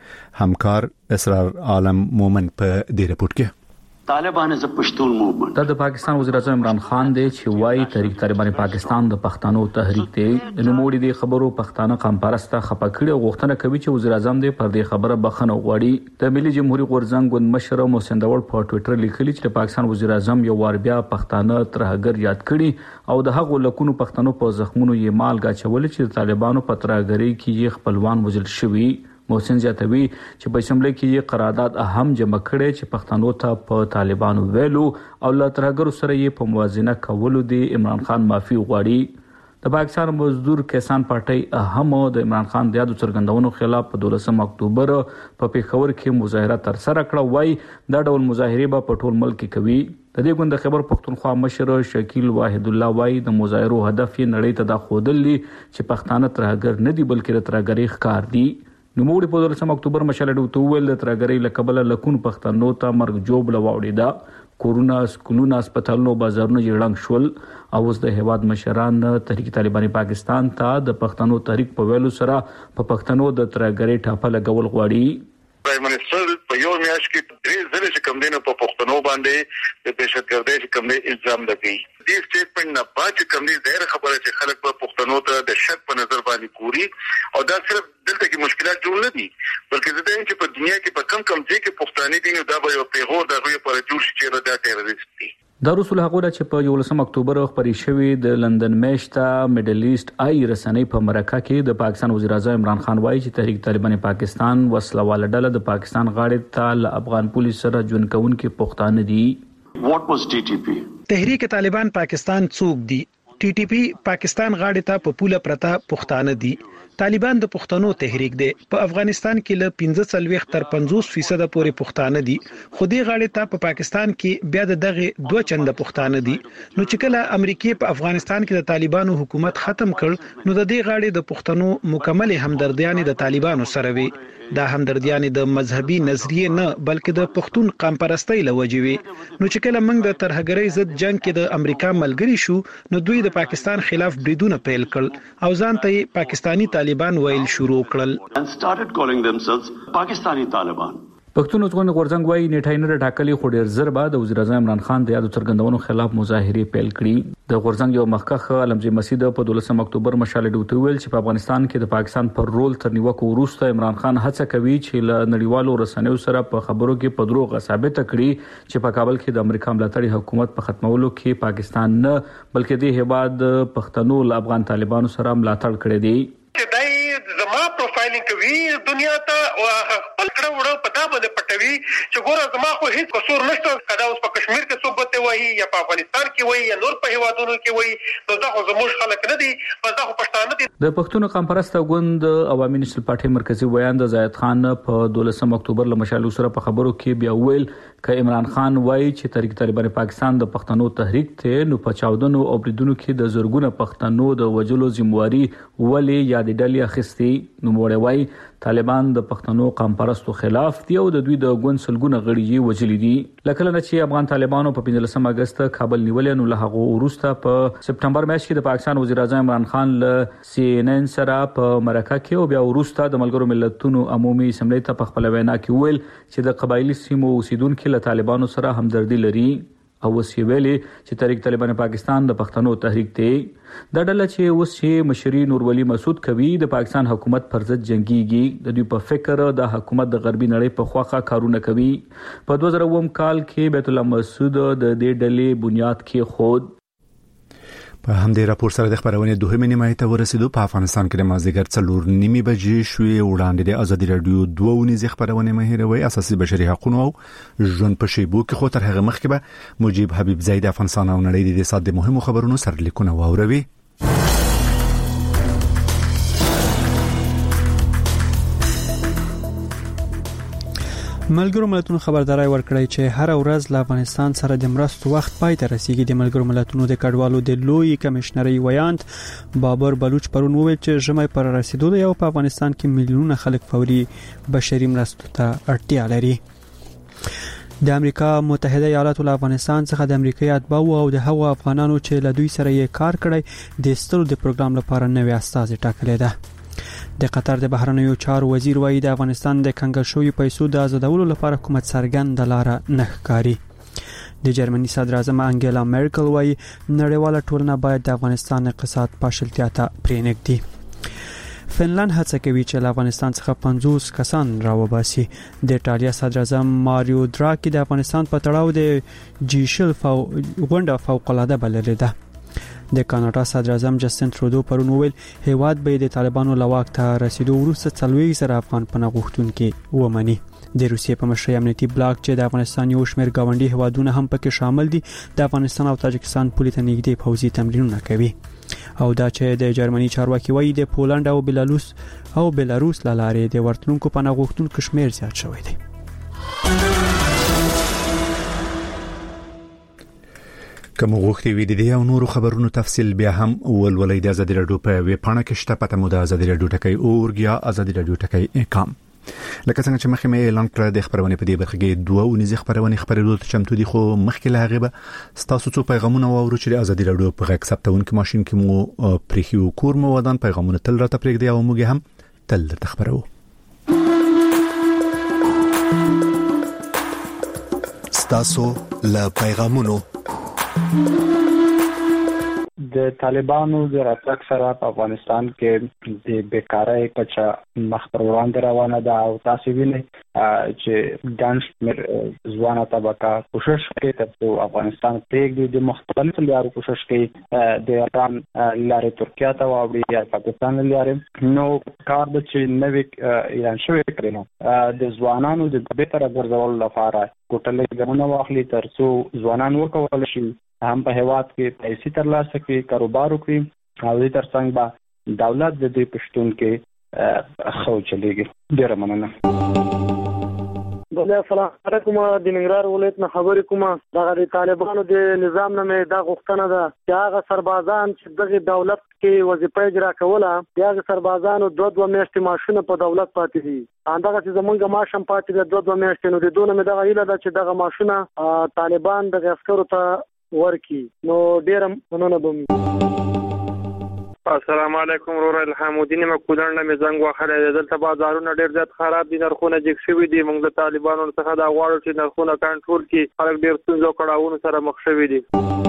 د همکار اسرار عالم مومن په دې رپورت کې. طالبان از پښتون موومنت د پاکستان وزیر اعظم عمران خان دی چې وایي تحریک طالبان پاکستان د پښتنو تحریک دی. نو موړي د خبرو پښتانه قام پرسته خپکړي او غوښتنه کوي چې وزیر اعظم دی پر دې خبره بخښنه وغواړي. د ملي جمهوریت غورځنګ ګوند مشر محسن داوړ په ټوئیټر لیکلي چې د پاکستان وزیر اعظم یو وار بیا پښتانه ترهګر یاد کړي او د هغو لکونو پښتنو په زخمونو یې مالګه چولې چې د طالبانو په ترهګرۍ کې یې خپلوان وژل شوي. محسن زیاتوي چې په اسمبلی کې یې قرارداد اهم جمع کړي چې پښتنو ته په طالبانو ویلو او لا ترهګرو سره یې په موازنه کولو دی عمران خان معافي غواړي. د پاکستان مزدور کسان پارټۍ هم د عمران خان د یادو څرګندونو خلاف په دولسم اکتوبر په پیښور کې مظاهره تر سره کړه. وای دا ډول مظاهره به په ټول ملک کې کوي. د دې ګوند خبر پښتونخوا مشر شکیل واحد الله وای د مظاهرو هدف یې نړۍ ته دا ښودل چې پښتانه ترهګر نه دي بلکې د ترهګرۍ ښکار دي. نو موږ په دولسم اکتوبر مشاله ډوته ویل د ترهګرۍ لکبل لکون پښتنو ته مرګ جوړ لواوړي دا کورونا سکولونه هسپتالونو بازارونو جوړنګ شول او اوس د هواد مشران تحریک طالبان پاکستان ته د پښتنو تحریک په ویلو سره په پښتنو د ترهګرۍ ټاپه لګول غواړي. پرایم منسٹر په یو میاشت کې درې ځله چې کوم دینه په پښتنو باندې د دهشتګردۍ چې کوم دی الزام لګي. دې سټیټمنټ نه پاتې کوم دی ډېر خبره چې خلک په پښتنو ته د شک په نظر باندې ګوري او دا صرف دلته کې مشکلات جوړ نه دي بلکې زه دایم چې په دنیا کې په کم کم ځای کې پښتانه دي نو دا به یو پیغور دغه لپاره جوړ شي چې دا ټیرریست دي. دا رسول هغه چې په یولسم اکتوبر خبري شوی د لندن میشته میډل ایست آی رسنۍ په مرکه کې د پاکستان وزیر اعظم عمران خان وایي چې تحریک طالبان پاکستان وسلواله ډله د پاکستان غاړې ته ل افغان پولیس سره جون کوونکې پښتانه دي. What was T T P؟ تحریک طالبان پاکستان څوک دي؟ ټي ټي پی پاکستان غاړې ته په پوله پرتا پښتانه دي. طالبان د پښتنو تحریک دی. په افغانستان کې له پنځه څلويخ تر پنځوس فیصد پورې پښتانه دي. خو دې غاړې ته په پاکستان کې بیا د دغه دوه چنده پښتانه دي. نو چې کله امریکای په افغانستان کې د طالبانو حکومت ختم کړ نو د دې غاړې د پښتنو مکمل همدردیان د طالبانو سره وي. دا همدردیان د مذهبي نظریه نه بلکې د پښتون قام پرستۍ لوجوي. نو چې کله موږ د ترهګرۍ ضد جنگ کې د امریکا ملګری شو نو دوی د پاکستان خلاف بریدونه پیل کړل او ځان ته پاکستانی طالبان ویل شروع کړل. and started calling themselves Pakistani Taliban. پښتون ځوان غورځنګ وايي نیټه نه ټاکلي خو ډیر زر بعد وزیر اعظم عمران خان د یادو څرګندونو خلاف مظاهره پیل کړي. د غورځنګ یو مخکخ علمجي مسجد په دولسم اکتوبر مشاله ډوته ویل چې په افغانستان کې د پاکستان پر رول تر نیوکو وروسته عمران خان هڅه کوي چې له نړیوالو رسنیو سره په خبرو کې په دروغ ثابت کړي چې په کابل کې د امریکا ملاتړي حکومت په ختمولو کې پاکستان نه بلکې د هواد پښتنو له افغان طالبانو سره ملاتړ کړی دی. چې دای زما پروفایلینګ کوي دنیا ته او خپل کړه وړه پتا باندې پټوي چې ګوره زما خو هیڅ قصور نشته کدا اوس په کشمیر کې څوک بته وایي یا په افغانستان کې وایي یا نور په هیوادونو کې وایي نو دا خو زموږ خلک نه دي بس دا خو پښتانه دي. د پښتون قام پرسته ګوند عوامي نېشنل پارټي مرکزی ویاند زاید خان په دولسم اکتوبر له مشالو سره په خبرو کې بیا ویل ک عمران خان وایي چې تحریک طالبان پاکستان د پښتنو تحریک ته نو په چاودنو او بریدونو کې د زورګونه پښتنو د وجلو ذمہواری ولې یاد ډلې اخستي. نو موړ وایي طالبان د پښتنو قوم پرستو خلاف دي او د دوی د ګوند سلګونه غړي وژلي دي. لکه لنه چې افغان طالبانو په پنځلسم اگست کابل نیولې نو له هغه وروسته په سپټمبر میاشت کې د پاکستان وزیر اعظم عمران خان له سی ان ان سره په مرکه کې او بیا وروسته د ملګرو ملتونو عمومي اسمبلی ته په خپل وینا کې ویل چې د قبایلی سیمو اوسیدونکو له طالبانو سره همدردي لري او وسې ویلي چې تحریک طالبان پاکستان د پښتنو تحریک دی. د ډله چې اوس چې مشري نور ولی مسعود کوي د پاکستان حکومت پر ضد جنگيږي د دوی په فکر د حکومت د غربي نړۍ په خواخه کارونه کوي. په دوه زره اووه کال کې بیت الله مسعود د دې ډلې بنیاد کې خود. په همدې راپور سره د خبرونې دوهمې نیمه ته ورسېدو. په افغانستان کې د مازدیګر څلور نیمې بجې شوې. وړاندې د ازادي رادیو دوه ونیزې خبرونه مهیروي اساسي بشري حقوقو او ژوند په شیبو کې خو تر هغه مخکې به مجيب حبیب زید افغانستان او نړۍ د سات د مهمو خبرونو سرلیکونه واوروي. ملګرو ملتونو خبرداري ورکړی چې هر ورځ له افغانستان سره د مرستو وخت پای ته رسیدي. د ملګرو ملتونو د کډوالو د لوی کمشنري ویاند بابر بلوچ پرون وویل چې ژمي پر رسیدو دی او په افغانستان کې میلیونونه خلک فوري بشري مرستو ته اړتیا لري. د امریکا متحده ایالاتو له افغانستان څخه د امریکایي اتباع او د هغو افغانانو چې له دوی سره یې کار کړی د سترو د پروګرام لپاره نوې استازي ټاکلې ده. د قطر د بهرنیو چارو وزیر وایي د افغانستان د کنګل شوی پیسو د آزادولو لپاره حکومت څرګند لاره نه ښکاري. د جرمني صدر اعظم انګلا مرکل وایي نړیواله ټولنه باید د افغانستان اقتصاد پاشلتیا ته پرېنږدي. فنلند هڅه کوي چې له افغانستان څخه پنځوس کسان راوباسي. د ایټالیا صدر اعظم ماریو دراګي د افغانستان په تړاو د جی شل فو غونډه فوق العاده بللې ده. د کاناډا صدر اعظم جسټین ترودو پرون وویل هیواد به د طالبانو لواک ته رسیدو وروسته څلوي سره افغان پناه غوښتونکو ومني. د روسیې په مشرۍ امنیتي بلاک چې د افغانستان یو شمېر گاونډي هوادونه هم پکې شامل دي د افغانستان او تاجکستان پولیس ته نږدې پوځي تمرینونه کوي. او دا چې د جرمني چارواکي وایي د پولند او بلاروس او بلاروس لاره د ورتلونکو پناه غوښتونکو شمېر زیات شوی دی. کوم غوښتي وی دي او نورو خبرونو تفصیل بیا هم ولولای د ازادي رادیو په ویب پاڼه کې شته. پته مو د ازادي رادیو ټکی اورګیا ازادي رادیو ټکی کام. لکه څنګه چې مخکې مې اعلان کړ د خبرونه په دې برخه کې دوه ونیزې خبرونه خبرېدو ته چمتو دي خو مخکې لا غیبه ستاسو څو پیغامونه واورو چې د ازادي رادیو په غږ ثبتونکو ماشين کې مو پریخي او کور مو ودان پیغامونه تل راته پرېږدي او موږ هم تل درته خبرو. ستاسو لا پیغامونو د طالبانو د راتګ سره په افغانستان کې د بیکارۍ کچه مخ پر وړاندې روانه ده او تاسو وینئ چې ګڼ شمېر ځوانه طبقه کوشش کوي ترڅو افغانستان پرېږدي. د مختلفو لارو کوشش کوي د ایران لارې ترکیه ته واوړي یا پاکستان لارې. نو کار د چې نوې اعلان شوی کړی نو د ځوانانو د بهتره ګرځولو لپاره کوټلې ګامونه واخلي ترڅو ځوانان وکولای شي هم په هیواد کې پیسې ترلاسه کړي کاروبار وکړي او د ترڅنګ به دولت د دې پښتون کې خو چلېږي. ډیره مننه. السلام علیکم. د ننګرهار ولایت نه خبرې کوم. دغه طالبانو د نظام نه مې دا غوښتنه ده چې هغه سربازان چې دغه دولت کې وظیفه اجرا کوله هغه سربازانو دوه دوه میاشتې معاشونه په دولت پاتې دي. همدغه چې زمونږ معاش هم پاتې دی دوه دوه میاشتې. نو د دونه مې دغه هیله ده چې دغه معاشونه طالبان دغه عسکرو ته ورکی. نو ډیره مننه به. السلام علیکم. رور الحمودین مکودان نه زنګ واخره دلته بازارونه ډیر زیات خراب دي نرخونه جګ شوي دي. موږ د طالبانو څخه دا غواړو چې نرخونه کنټرول کړي. خلک ډیر ستونزو کړهونو سره مخ شوي دي.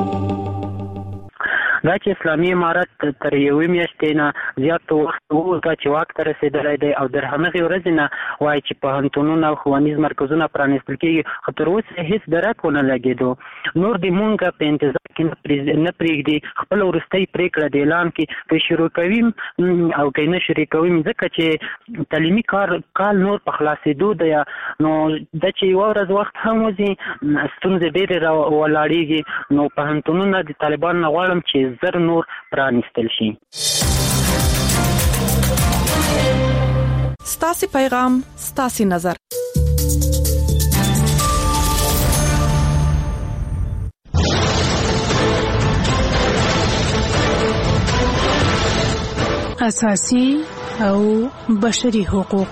دا چې اسلامي امارت تر یوې میاشتې نه زیات وخت وروسته چې واک ته رسېدلی دی او در همغې ورځې نه وایي چې پوهنتونونه او ښوونیز مرکزونه پرانیستل کېږي خو تر اوسه هېڅ درک ونه لګېدو. نور دې مونږ په انتظار کې نه پرېږدي. خپله وروستۍ پرېکړه د اعلان کې که شروع کوي او که نه شروع کوي ځکه چې تعلیمي کار کال نور په خلاصېدو دی نو دا چې یوه ورځ وخت هم وځي ستونزې ډېرې ولاړېږي. نو پوهنتونونه د طالبانو نه غواړم چې زر نور پرانیستل شي. ستاسو پیغام ستاسو نظر. اساسي او بشري حقوق.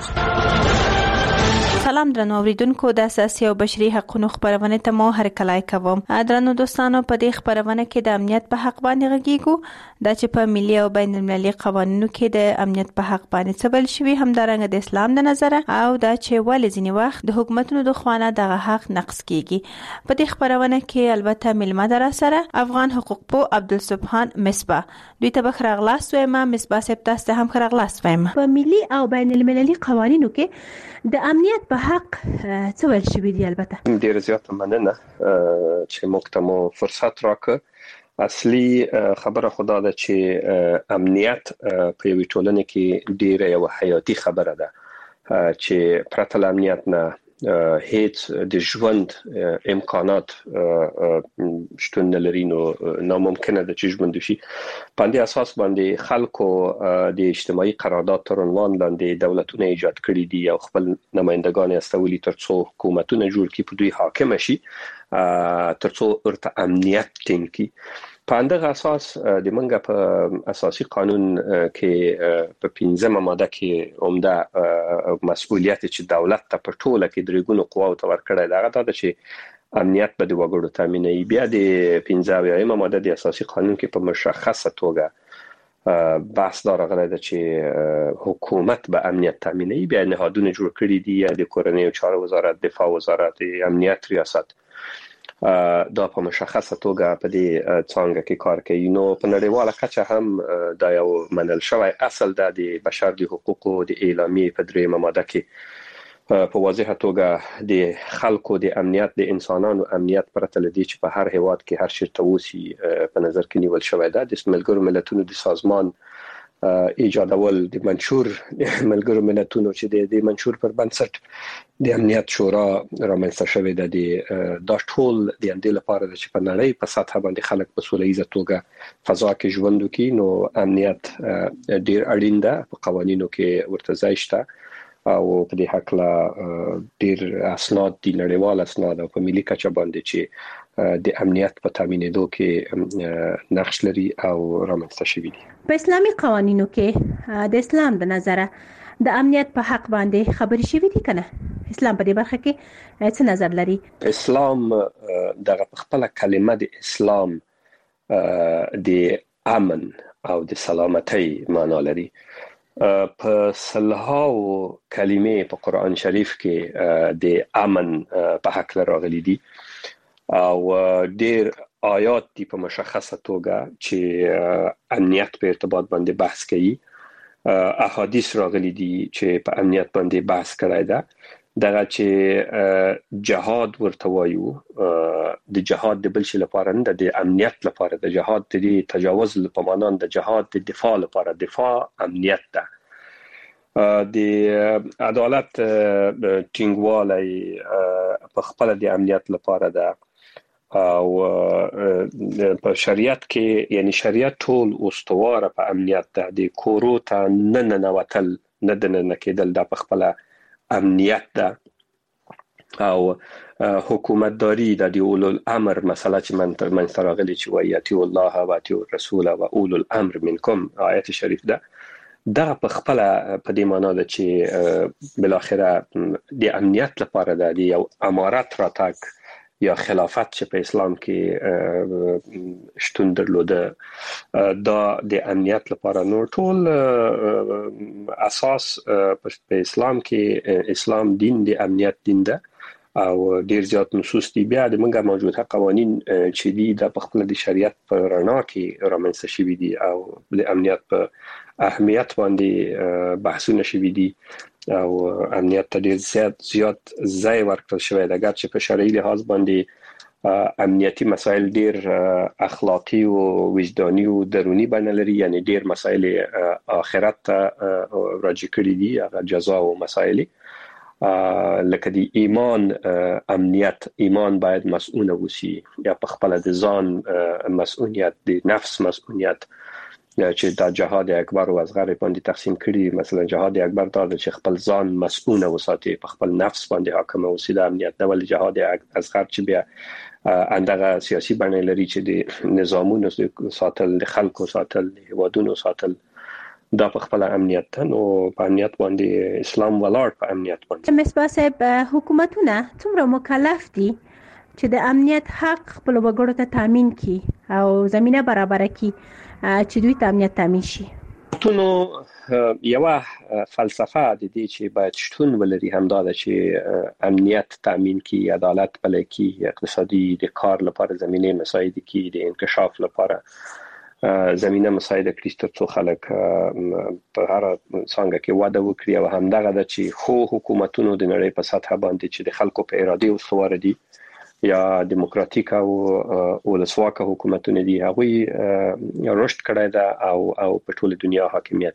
سلام درنو اوریدونکو، د اساسي او بشري حقوقو خبرونه ته مو هرکلای کوم. درنو دوستانو، په دې خبرونه کې د امنیت په حق باندې غږیږو، د چې په ملي او بین المللي قوانینو کې د امنیت په حق باندې څه بل شوی، همدارنګه د اسلام د نظر او د چې ولې ځینې وخت د حکومتونو د خوانه دغه حق نقض کیږي. په دې خبرونه کې البته ملما در سره افغان حقوق پو عبدالسبحان مصباح، دوی ته بخراغلاس وایم. مصباح صاحب تاسو هم خراغلاس وایم. په ملي او بین المللي قوانینو کې د امنیت په حق څه ویل شوی دی؟ البته ډیر زیات مننه چې موږ ته مو فرصت راکړ. اصلي خبره خدا ده چې امنیت په یوه ټولنه کې ډیره یو حیاتي خبره ده چې پرته له امنیت نه هیڅ د ژوند امکانات شتون نه لري، نو ناممکنه ده چې ژوند وشي. په دې اساس باندې خلکو د اجتماعي قرارداد تر عنوان لاندې دولتونه ایجاد کړي دي او خپل نمائندگان استولي ترڅو حکومتونه جوړ کړي، په دوی حاکم شي ترڅو ورته امنیت ټینګ کړي. په دغه اساس د منګه په اساسي قانون کې په پنځمه ماده کې عمده مسؤلیت چې دولت ته په ټوله کې درېګونو قواو ورکړی دی، هغه دا چې امنیت به د وګړو تامینوي. بیا د پنځه اویایمه ماده د اساسي قانون کې په مشخصه توګه بحث دا راغلی دی چې حکومت به امنیت تامینوي. بیا نهادونه جوړ کړي دي، د کورنیو چارو وزارت، دفاع وزارت، امنیت ریاست، دا په مشخصه توګه په دې څانګه کې کار کوي. نو په نړیواله کچه هم دا یو منل شوی اصل ده د بشر د حقوقو د اعلامیې په دریمه ماده کې په واضحه توګه د خلکو د امنیت، د انسانانو امنیت پرته له دې چې په هر هیواد کې هر چیرته اوسي په نظر کې نیول شوی ده. د ملګرو ملتونو د سازمان ایجادول د منشور ملګرو ملتونو چې د منشور پر بنسټ د امنیت شورا رامنځته شوې ده، د دا ټول د اندې لپاره چې په نړۍ په سطح باندې خلک په سوله ایزه توګه فضا کې ژوند وکړي. نو امنیت ډیر اړین ده، په قوانینو کې ورته ځای شته او په دې حق لا ډیر اسناد دي، نړیوال اسناد او په ملي کچه باندې چې د امنیت په تامینېدو کې نقش لري او رامنځته شوي دي. په اسلامي قوانینو کې د اسلام د نظره د امنیت په حق باندې خبرې شوي دي کنه؟ اسلام په دې برخه کې څه نظر لري؟ اسلام دغه خپل کلمه د اسلام د امن او د سلامتی معنا لري. په سلهاو کلمې په قرآن شریف کې د امن په حق راغلي دي او ډیر آیات دي په مشخصه توګه چې امنیت په ارتباط باندې بحث کوي. احادیث راغلي دي چې په امنیت باندې بحث کړی ده. دغه چې جهاد ورته وایو، د جهاد د بل شي لپاره نه، د امنیت لپاره د جهاد د تجاوز په معنا د جهاد د دفاع لپاره، دفاع امنیت ده. د عدالت ټینګوالی په خپل د امنیت لپاره ده او په شریعت کې یعنی شریعت ټول استواره په امنیت ده. د کورو ته نه ننوتل، نه دننه کېدل د په خپل امنیت ده او حکومتداري د اولو الامر مسله چې من من راغلي چې وایي اطیعوا الله و اطیعوا الرسول و اولو الامر منکم، آیت شریف ده. دغه په خپل په دې معنا ده چې بل اخره د امنیت لپاره ده، د یو امارت راتګ یا خلافت چې په اسلام کې شتون درلوده دا د امنیت لپاره. نو ټول اساس په اسلام کې اسلام دین د امنیت دین ده او ډیر زیات نصوص دي. بیا د منګه موجوده قوانین چې دي د خپل د شریعت په رڼا کې رامنځته شوي دي او د امنیت په اهمیت باندې بحثونه شوي دي او امنیت ته ډیر زیات زیات ځای ورکړل شوی دی. اگر چې په شرعي لحاظ باندې امنیتي مسایل ډیر اخلاقی او وجداني او درونی بڼه لري، یعنی ډیر مسایل آخرت ته راجع کړي دي، هغه جزا او مسایل لکه د ایمان امنیت. ایمان باید مسؤول وسی، یا په خپل د ځان مسؤلیت، د نفس مسؤلیت چې دا جهاد اکبر او اصغر باندې تقسیم کړي. مثلا جهاد اکبر دا چې خپل ځان مسؤول وساتي، په خپل نفس باندې حاکم اوسي، د امنیت نه. ول جهاد اصغر چې بیا اندغه سیاسي بڼه لري چې د نظامونو ساتل، د خلکو ساتل، د هوادونو ساتل دا په خپل امنیت ته نو په امنیت باندې اسلام ولاړ په امنیت باندې. مصباح صاحب حکومتونه څومره مکلف دي چې د امنیت حق خپل وګړو ته تامین کړي او زمينه برابر کړي چې دوی ته امنیت تامین شي؟ نو یو فلسفه د دې چې باید شتون ولري همدا ده چې امنیت تامین کړي، عدالت پلي کړي، اقتصادي د کار لپاره زمينه مساعد کړي، د انکشاف لپاره زمينه مساعد کړي ترڅو خلک په هر څنګه کې واده وکړي او همدغه د چې خو حکومتونو د نړۍ په سطح باندې چې د خلکو په اراده او سوار دي یا دیموکراتیک او ولسواک حکومتونه دي هغه رشد کړی دا او او په ټوله دنیا حاکمیت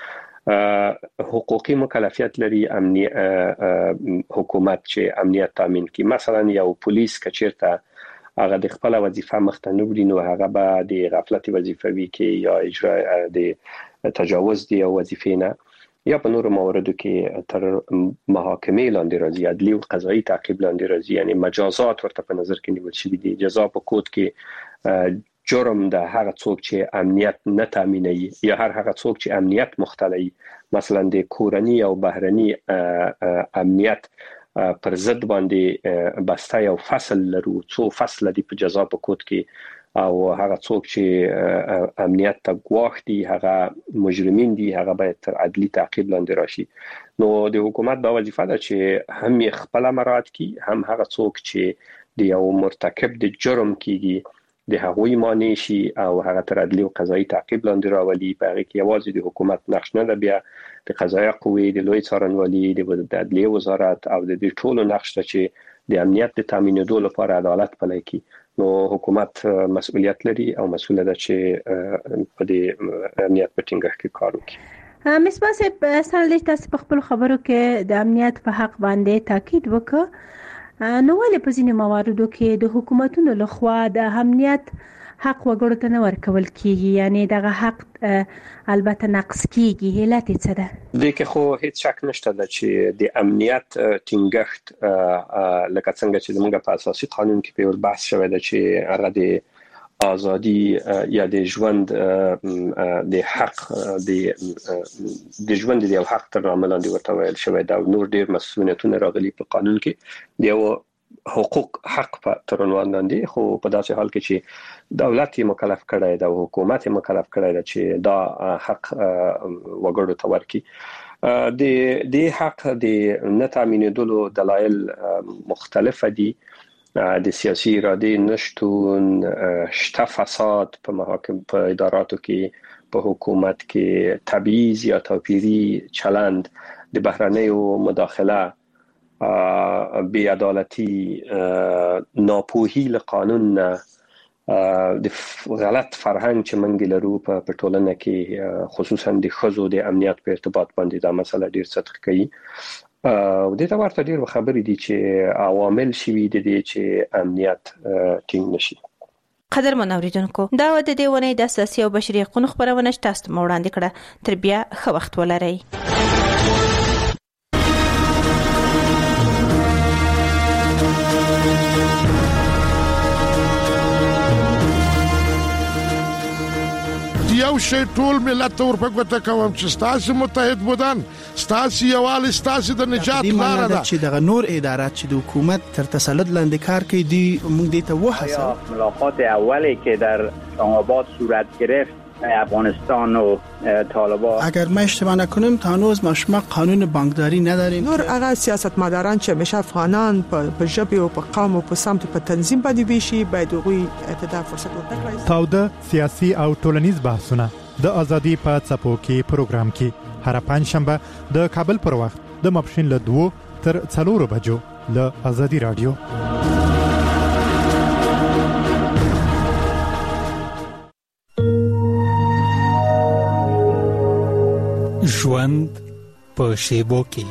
کوي. حقوقي مکلفیت لري امنی حکومت چې امنیت تامین کوي. مثلا یو پولیس کچیرته هغه د خپل وظیفه مخته نه وړي نو هغه به د غفلت وظیفه وی کې یا اجرا د تجاوز دی او وظیفې نه یا په نورو مواردو کې تر محاکمې لاندې راځي، عدلي او قضایي تعقیب لاندې راځي، یعنی مجازات ورته په نظر کې نیول شوی دي. جزا په کود کې جرم د هغه څوک چې امنیت نه تامینوي یا هر هغه څوک چې امنیت مختلوي، مثلا د کورنی او بهرنی امنیت پر ضد باندې بسته یو فصل لرو، څو فصل دي په جزا په کود کې او هغه څوک چې امنیت ته ګواښ دي هغه مجرمین دي هغه باید تر عدلي تعقیب لاندې راشي. نو د حکومت دا وظیفه ده چې هم یې خپل مراعات کړي، هم هغه څوک چې د یو مرتکب د جرم کیږي د هغوی مانع شي او هغه تر عدلي او قضایي تعقیب لاندې راولي. په هغه کې یوازې د حکومت نقش نه ده، بیا د قضایي قوې، د لوی څارنوالي، د عدلیه وزارت او د دې ټولو نقش ته چې د امنیت د تامینېدو لپاره عدالت پلي کړي. نو حکومت مسؤلیت لري او مسؤل ده چې په دې امنیت په ټینګښت کې کار وکړي. مصباح صاحب سره تاسو په خپل خبرو کې د امنیت په حق باندې تاکید وکړ، نو ولې په ځینې مواردو کې د حکومتونو لخوا د امنیت حق وګړو ته نه ورکول کیږي، یعنی دغه حق البته نقص کیږي؟ علت څه ده؟ د کې خو هیڅ شک نشته چې د امنیت ټینګښت لکه څنګه چې موږ په اساسي قانون کې په بحث شوی دی چې هغه د ازادي یا د ژوند د حق د د ژوند د حق تر عمل لاندې ورته ویل شوی دا نور ډیر مسؤلیتونه راغلي په قانون کې دی او حقوق حق په ترنوان لاندې، خو په داسې حال کې چې دولت یې مکلف کړی دی او حکومت یې مکلف کړی دی چې دا حق وګړو ته ورکړي. د دې حق د نه تامینېدلو دلایل مختلف دي، د سیاسي اراده نشټون، شته فساد په محاکم په اداراتو کې، په حکومت کې تبعیض یا توپیری چلند، د بهرنیو مداخله، بی عدالتی، ناپوهی له قانون، د غلط فرهنګ چې منګ لرو په ټولنه کې خصوصا د ښځو د امنیت په ارتباط باندې دا مسله ډیر سطح کوي. او د تا ورته ډیر خبرې دي چې عوامل شوي دي چې امنیت ټینګ نشي. قدر منوریدونکو دا و د دې ونې د اساسي او بشري حقوقو خبرونه تاسو ته وړاندې کړه. تر بیا ښه وخت ولرئ. یو شی ټول ملت ور په ګوته کوم چې ستاسو متحد بودن، ستاسو یوال، ستاسو د نجات لار ده چې د نور ادارات چې د حکومت تر تسلط لاندې کار کوي دي موږ دې ته وحسن. ملاقات اولی که در اسلام‌آباد صورت گرفت افغانستان و طالبان، اگر ما اشتباه نکنیم تا هنوز ما شما قانون بانکداری نداریم. نور هغه سیاستمداران چې همیشه افغانان په ژبه او په قوم او په سمت په تنظیم باندې ویشي باید غوي اعتدال فرصت ورکړي. تاوده سیاسي او ټولنیز بحثونه د ازادي په څپو کې پروګرام کې هر پنځشنبه د کابل پر وخت د ماپښین له دوه تر څلورو بجو له ازادي رادیو. ژوند په شیبو کې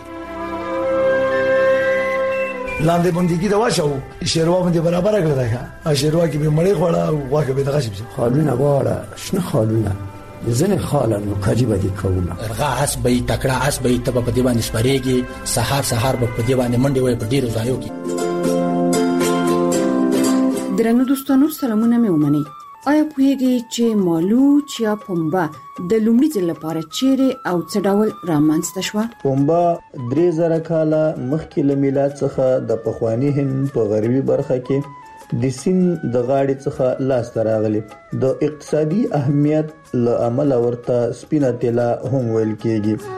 لاندې بندګي دا واچو شیروا باندې برابر کړل دا ښه شیروا کې به مړې خوړه او واکه به دغه شي خالونه واړه شنه خالونه ځنه خالونه کاجی باندې کوله رغه اس به تکړه اس به تب په دی باندې سپریږي سحر سحر په دی باندې منډي وای په ډیرو ځایو کې. درنو دوستانو سلامونه مې ومني. آیا پوهیږئ چې مالوچ یا پنبه د لومړي ځل لپاره چیرې او څه ډول رامنځته شوه؟ پنبه درې زره کاله مخکې له میلاد څخه د پخوانی هند په غربي برخه کې د سیند د غاړې څخه لاسته راغلي. د اقتصادي اهمیت له امله ورته سپینه طلا هم ویل کېږي.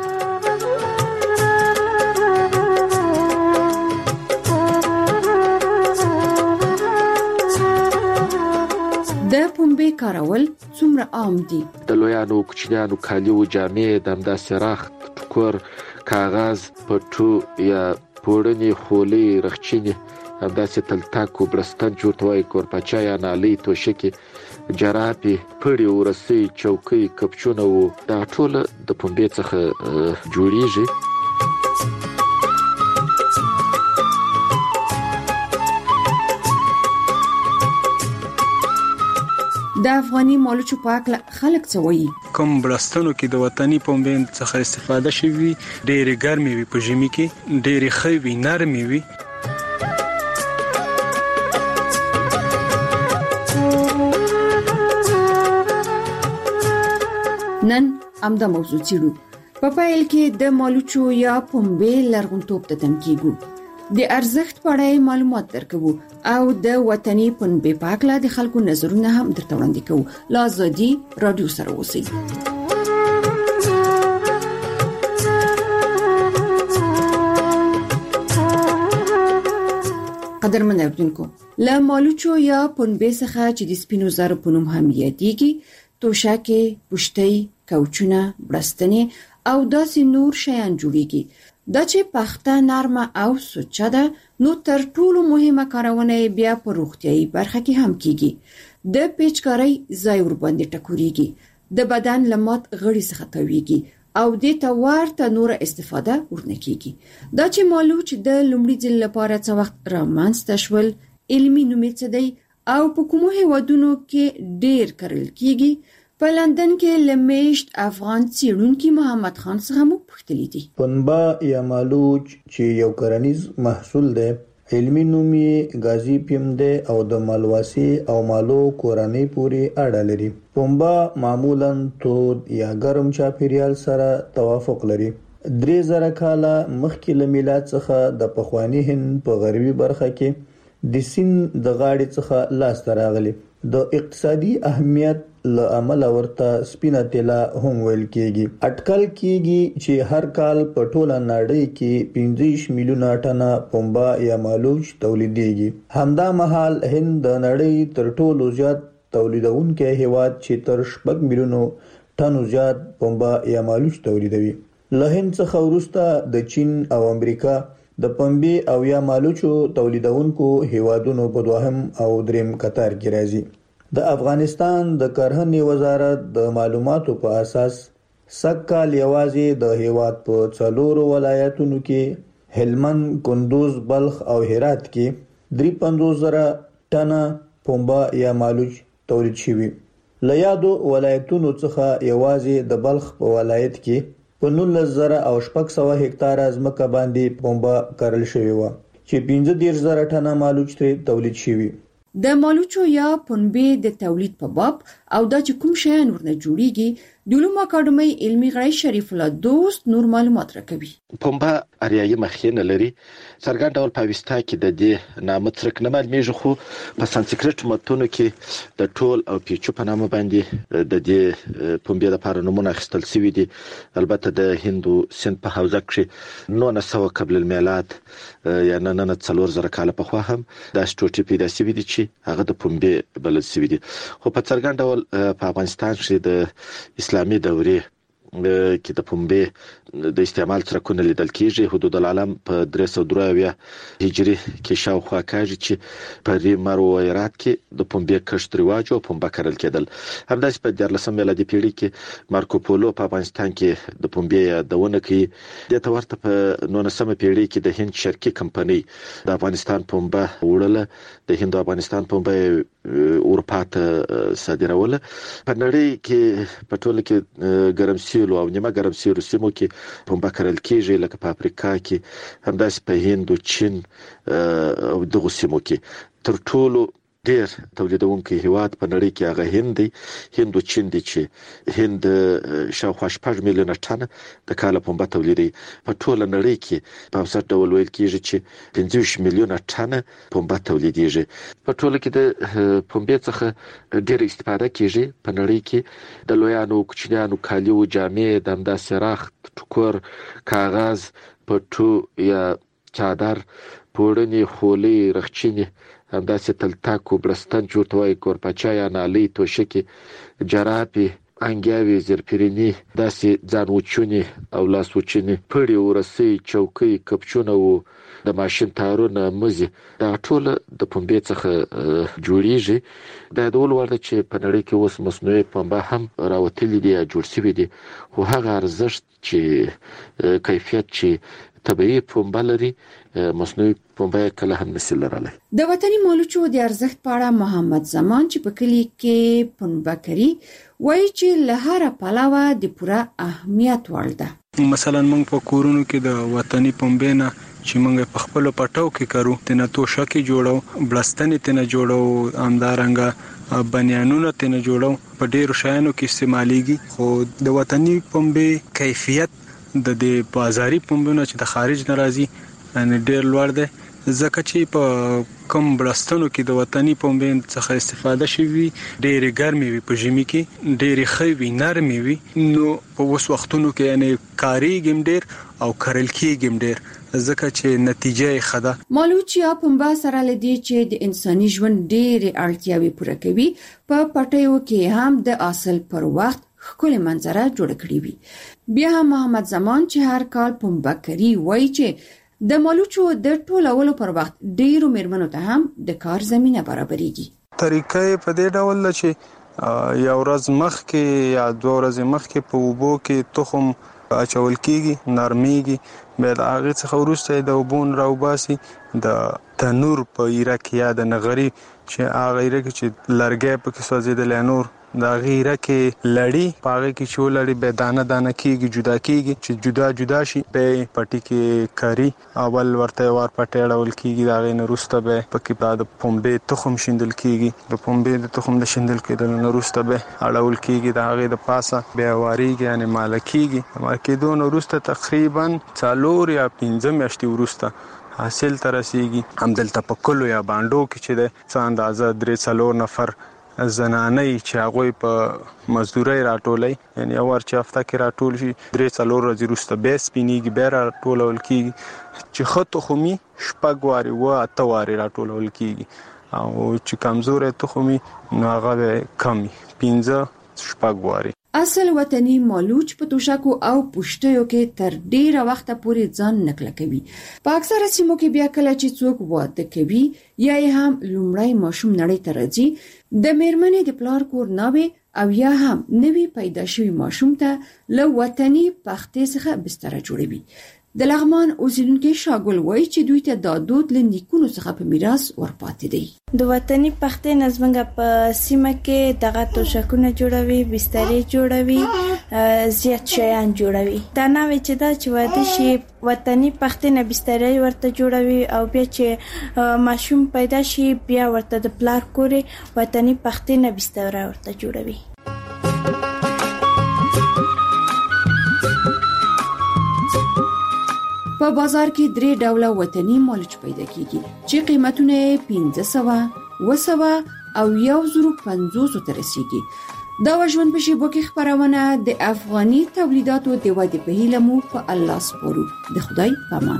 د پنبې کارول څومره عام دي؟ د لویانو کوچنیانو کالیو جامې د همداسې رخت، ټوکر، کاغذ، پټو یا پوړني، خولۍ، رخچینې، همداسې تلتاک، برستن جوړ توای، کورپاچا یا نالۍ، توشکې، جرابې، پړې، ورسۍ، چوکۍ، کپچونه و دا ټول د پنبې څخه جوړیږي. د افغاني مالوچو په اړه خلک څه وایي؟ کوم برستانو کې د وطني پنبې څخه استفاده شوی ډېرې ګرمې وي، په ژمي کې ډېرې ښې وي، نرمې وي. نن امدا موضوع چیرو په پایل کې د مالوچو یا پنبې لرغونتوب ته تنکیږو، د ارزښت په اړه معلومات درکوو او د وطني پنبې په اړه د خلکو نظرونه هم درته وړاندې کوو. لا ازادي رادیو سره اوسئ. قدرمن اوریدونکو، له مالوچو یا پنبې څخه چې د سپینو زرو په نوم هم یادېږي، توشکې، پوشتۍ، کوچونه، برستنې او داسې نور شیان جوړیږي. دا چې پخته، نرمه او سوچه ده، نو تر ټولو مهمه کارونه بیا په روغتیايي برخه کې هم کیږي. د پیچکارۍ ځای ور باندې ټکوريږي، د بدن لمات غړي څخه تویږي او د توارته نور استفاده ورنه کیږي. دا چې مالوچ د لومړي ځل لپاره څه وخت رامنځته شول، علمي نوم یې څه دی او په کومو هیوادونو کې ډیر کرل کیږي، په لندن کې لمیشت افغان څېړونکي محمد خان څخه مو پوښتلي دي. پنبه یا مالوچ چې یو کرنیز محصول دی، علمي نوم یې غازیپیم دی او د مالواسي او مالو کورنۍ پورې اړه لري. پنبه معمولاً تود یا ګرم چاپیریال سره توافق لري. درې زره کاله مخکې له میلاد څخه د پخوانی هند په غربي برخه کې د سیند د غاړې څخه لاسته راغلي. د اقتصادي اهمیت له امله ورته سپینه طلا هم ویل کېږي. اټکل کېږي چې هر کال په ټوله نړۍ کې پنځه میلیونه ټنه پنبه یا مالوچ تولیدېږي. همدا مهال هند د نړۍ تر ټولو زیات تولیدونکی هیواد چې تر شپږ میلیونو ټنو زیات پنبه یا مالوچ تولیدوي. له هند څخه وروسته د چین او امریکا د پنبې او یا مالوچو تولیدونکو هیوادونو په دوهم او دریم قطار کې راځي. د افغانستان د کرهنې وزارت د معلوماتو په اساس سږکال یوازې د هیواد په څلورو ولایتونو کې هلمند، کندوز، بلخ او هرات کې درې پنځوس زره ټنه پنبه یا مالوچ تولید شوي. له یادو ولایتونو څخه یوازې د بلخ په ولایت کې په نولس زره او شپږ سوه هکتاره ځمکه باندې پنبه کرل شوې وه چې پنځه دېرش زره ټنه مالوچ ترې تولید شوي. د مالوچو یا پنبې د تولید په باب او دا چې کوم شیان ورنه جوړیږي، د علومو اکاډمۍ علمي غړی شریف الله دوست نور معلومات راکوي. پنبه اریایي مخینه لري. څرګند ډول په وستا کې د دې نامه څرک نه معلومیږي، خو په سانسکریت متونو کې د ټول او پیچو په نامه باندې د دې پنبې لپاره نومونه اخیستل شوي دي. البته د هندو سند په حوزه کې نولس سوه قبل المیلاد یا نن څلور زره کاله پخوا هم داسې ټوټې پیدا شوي دي چې هغه د پنبې بلل شوي دي. خو په څرګند ډول په افغانستان کې د اسلامي دورې کې د پنبې د استعمال څرکونه لیدل کېږي. حدود العالم په درې سوه درې اویا هجري کې شاوخوا کېږي چې په ریم او هرات کې د پنبې کښت رواج او پنبه کرل کېدل. همداسې په دیارلسمه میلادي پیړۍ کې مارکو پولو په افغانستان کې د پنبې یادونه کوي. دې ته ورته په نولسمه پیړۍ کې د هند شرقي کمپنۍ د افغانستان پنبه وړله، د هند او افغانستان پنبه اروپا ته صادروله. په نړۍ کې په ټوله کې ګرم سیلو او نیمه ګرم سیلو سیمو کې پنبه کرل کېږي، لکه په افریقا کې، همداسې په هند او چین او دغو سیمو کې. تر ټولو ډیر تولیدونکو هیواد په نړۍ کې هغه هند دی. هند او چین دي چې هند شاوخوا شپږ میلیونه ټن د کاله پنبه تولیدي. په ټوله نړۍ کې په اوسط ډول ویل کېږي چې پنځه ویشت میلیونه ټن پنبه تولیديږي. په ټوله کې د پنبې څخه ډیر استفاده کیږي په نړۍ کې. د لویانو کوچنیانو کالیو جامې د همداسې راخت، ټوکر، کاغذ، پټو یا چادر، پوړني، خولۍ، رخچینې، همداسې تلتاکو، برستن چې ورته وایي، کورپاچا یا نالۍ، توشکې، جرابې، انګیاوې، زرپریني، داسې ځانوچونې او لاسوچونې، پړې، ورسۍ، چوکۍ، کپچونه او د ماشین تارونه، مزي، دا ټول د پنبې څخه جوړیږي. دا د ول ورته چې په نړۍ کې اوس مصنوعي پنبه هم راوتلي دي یا جوړ شوي دي، خو هغه ارزښت چې کیفیت چې طبيعي پنبه لري مصنوعي پنبه کله هم نشي لرلی. د وطني مالوچو د ارزښت په اړه محمد زمان چې په کلی کې پنبه کوي وایي چې له هر پلوه د پوره اهمیت وړ ده. مثلا موږ په کورونو کې د وطني پنبې نه چې موږ په خپل پټاو کې کارو، تنه توشکې جوړو، بلستنې تنه جوړو، همدارنګه بنیانونه تنه جوړو، په ډیرو شیانو کې استعماليږي. خو د وطني پنبې کیفیت د دې بازاري پنبونو چې د خارج ناراضي ان ډیر لوړ دی، ځکه چې په کوم بلستانو کې د وطني پنبې څخه استفاده شوی ډېر ګرمي وي، په ژمي کې ډېر خوي نرمي وي، نو په اوس وختونو کې یعنی کاریږم ډېر او کرل کېږم ډېر، ځکه چې نتیجه یې ښه ده. مالوچیا پنبه سره لدی چې د انساني ژوند ډېر اړتیاوي پوره کوي، په پټیو کې هم د حاصل پر وخت ښکلې منظره جوړه کړې وي. بیا هم محمد زمان چې هر کال پنبه کوي وایي چې د مالوچو د ټولولو پر وخت ډیرو میرمنو ته هم د کار زمينه برابرېږي. طریقې په دې ډول ده چې یو ورځ مخکې یا دوه ورځې مخکې په اوبو کې تخم اچول کېږي، نرمېږي، بیا د هغې څخه وروسته د اوبو نه راوباسي، د تنور په ایره کې یا د نغري چې هغه ایره کې چې لرګی پکې سوځېدلی نور د غیره کې لړی، په هغه کې چې ولړی به دانه دانه کېږي، جدا کېږي، چې جدا جدا شي په پټي کې کاری. اول ورته وار پټي اړول کېږي، د هغې نه وروسته به پکې بعد پنبې تخم شیندل کېږي، د پنبې د تخم د شیندل کېدل نه وروسته به اړول کېږي، د هغې د پاسه بیا واریږي، یعنې ماله کېږي. ماله کېدو نه وروسته تقریبا څلور یا پنځه میاشتې وروسته حاصل ته رسېږي. همدلته په کلو یا بانډو کې چې د څه اندازه درې څلور نفر زنانې چې هغوی په مزدورۍ راټولي، یعنی یو ور چې هفته کې راټول شي، درې څلور ورځې وروسته بیا سپینېږي، بیا راټولول کېږي، چې ښه تخمي شپږ وارې اووه اته وارې راټولول کېږي، او چې کمزوری تخمي نو هغه به کم وي، پنځه شپږ وارې. اصل وطني مالوچ په توشکو او پوشټیو کې تر ډیره وخته پورې ځان نکله کوي. په اکثره سیمو کې بیا کله چې څوک واده کوي یا یې هم لومړی ماشوم نړۍ ته راځي، د میرمنې د پلار کور ناوي او یا هم نوی پیدا شوی ماشوم ته له وطني پختې څخه بستر جوړوي. د لغمان اوسیدونکو شاګل وایي چې دوی ته د دود له نیکونو څخه په میراث ورپاتې دي. د وطني پختې نظمنګ په سیمه کې دغه توشکونه جوړوي، بسترې جوړوي، زیات شیان جوړوي. دا نوې چې دا چې واده شي وطني پختې نه بسترې ورته جوړوي، او بیا چې ماشوم پیدا شي بیا ورته د پلار کورې وطني پختې نه بستر ورته جوړوي. په بازار کې درې ډوله وطني مالوچ پیدا کیږي چې قیمتونه پنځه سوه، اوه سوه او یو زرو پنځوسو ته رسیږي. دا وژوند په شیبو کې خبرونه د افغاني تولیداتو د ودې په هیله مو په الله سپارو. د خدای پامان.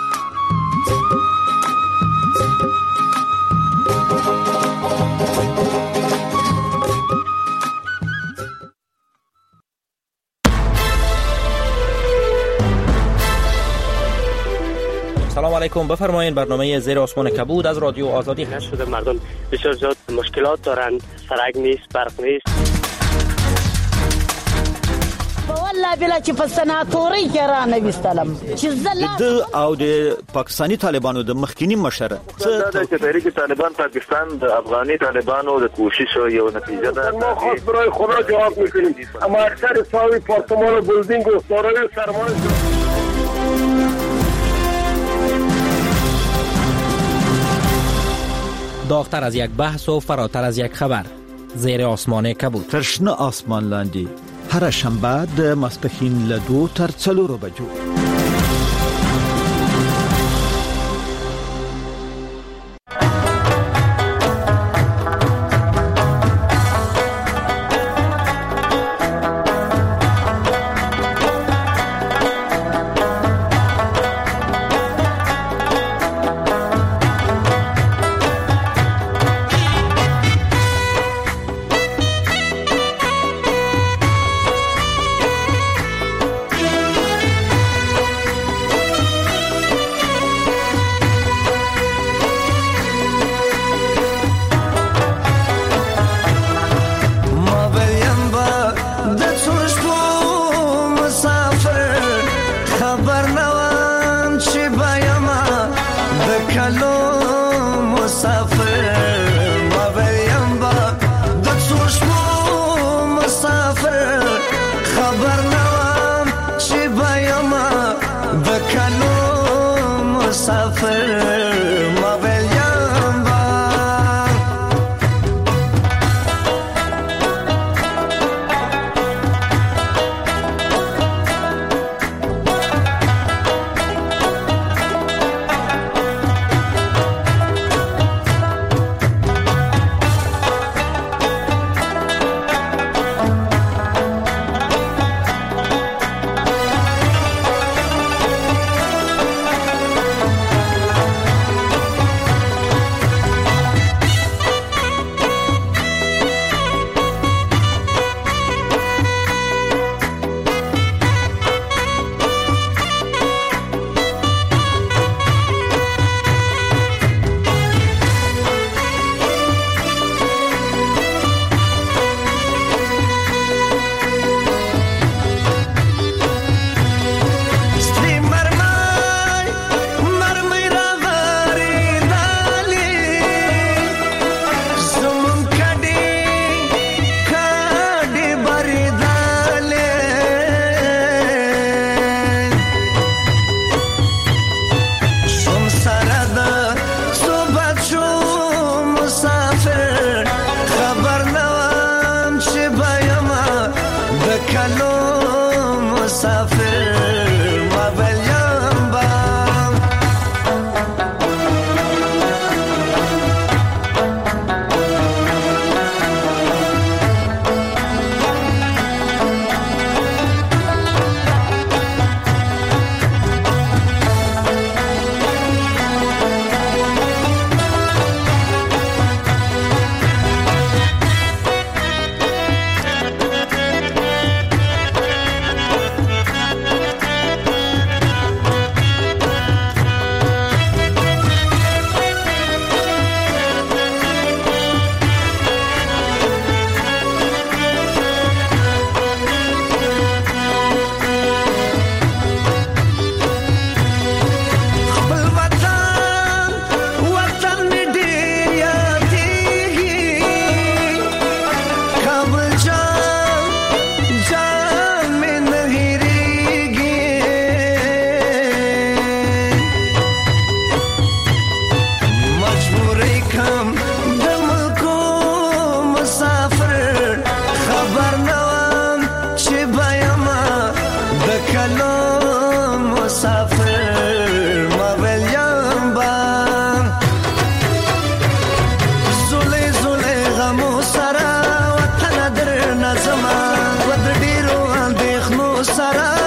سلام علیکم، بفرمایید. برنامه زیر آسمان کبود از رادیو آزادی هست. شده مردم بسیار زیاد مشکلات دارند، سرک نیست، برق نیست. والله بلا چې په سناتوري کې را نه وستلم چې زله او د پاکستانی طالبانو د مخکینی مشره څه د تحریک طالبان پاکستان د افغاني طالبانو د کوشش یو نتیجه ده. ما خاص برای خدا جواب میکنیم. اما اکثر ساوی پارتمان بلدینگ و دارای سرمایه داغتر از یک بحث و فراتر از یک خبر. زیر آسمان کبود. ترشنه آسمان لاندی هر شنبه د ماسپښین له دو تر څلورو بجو. Sara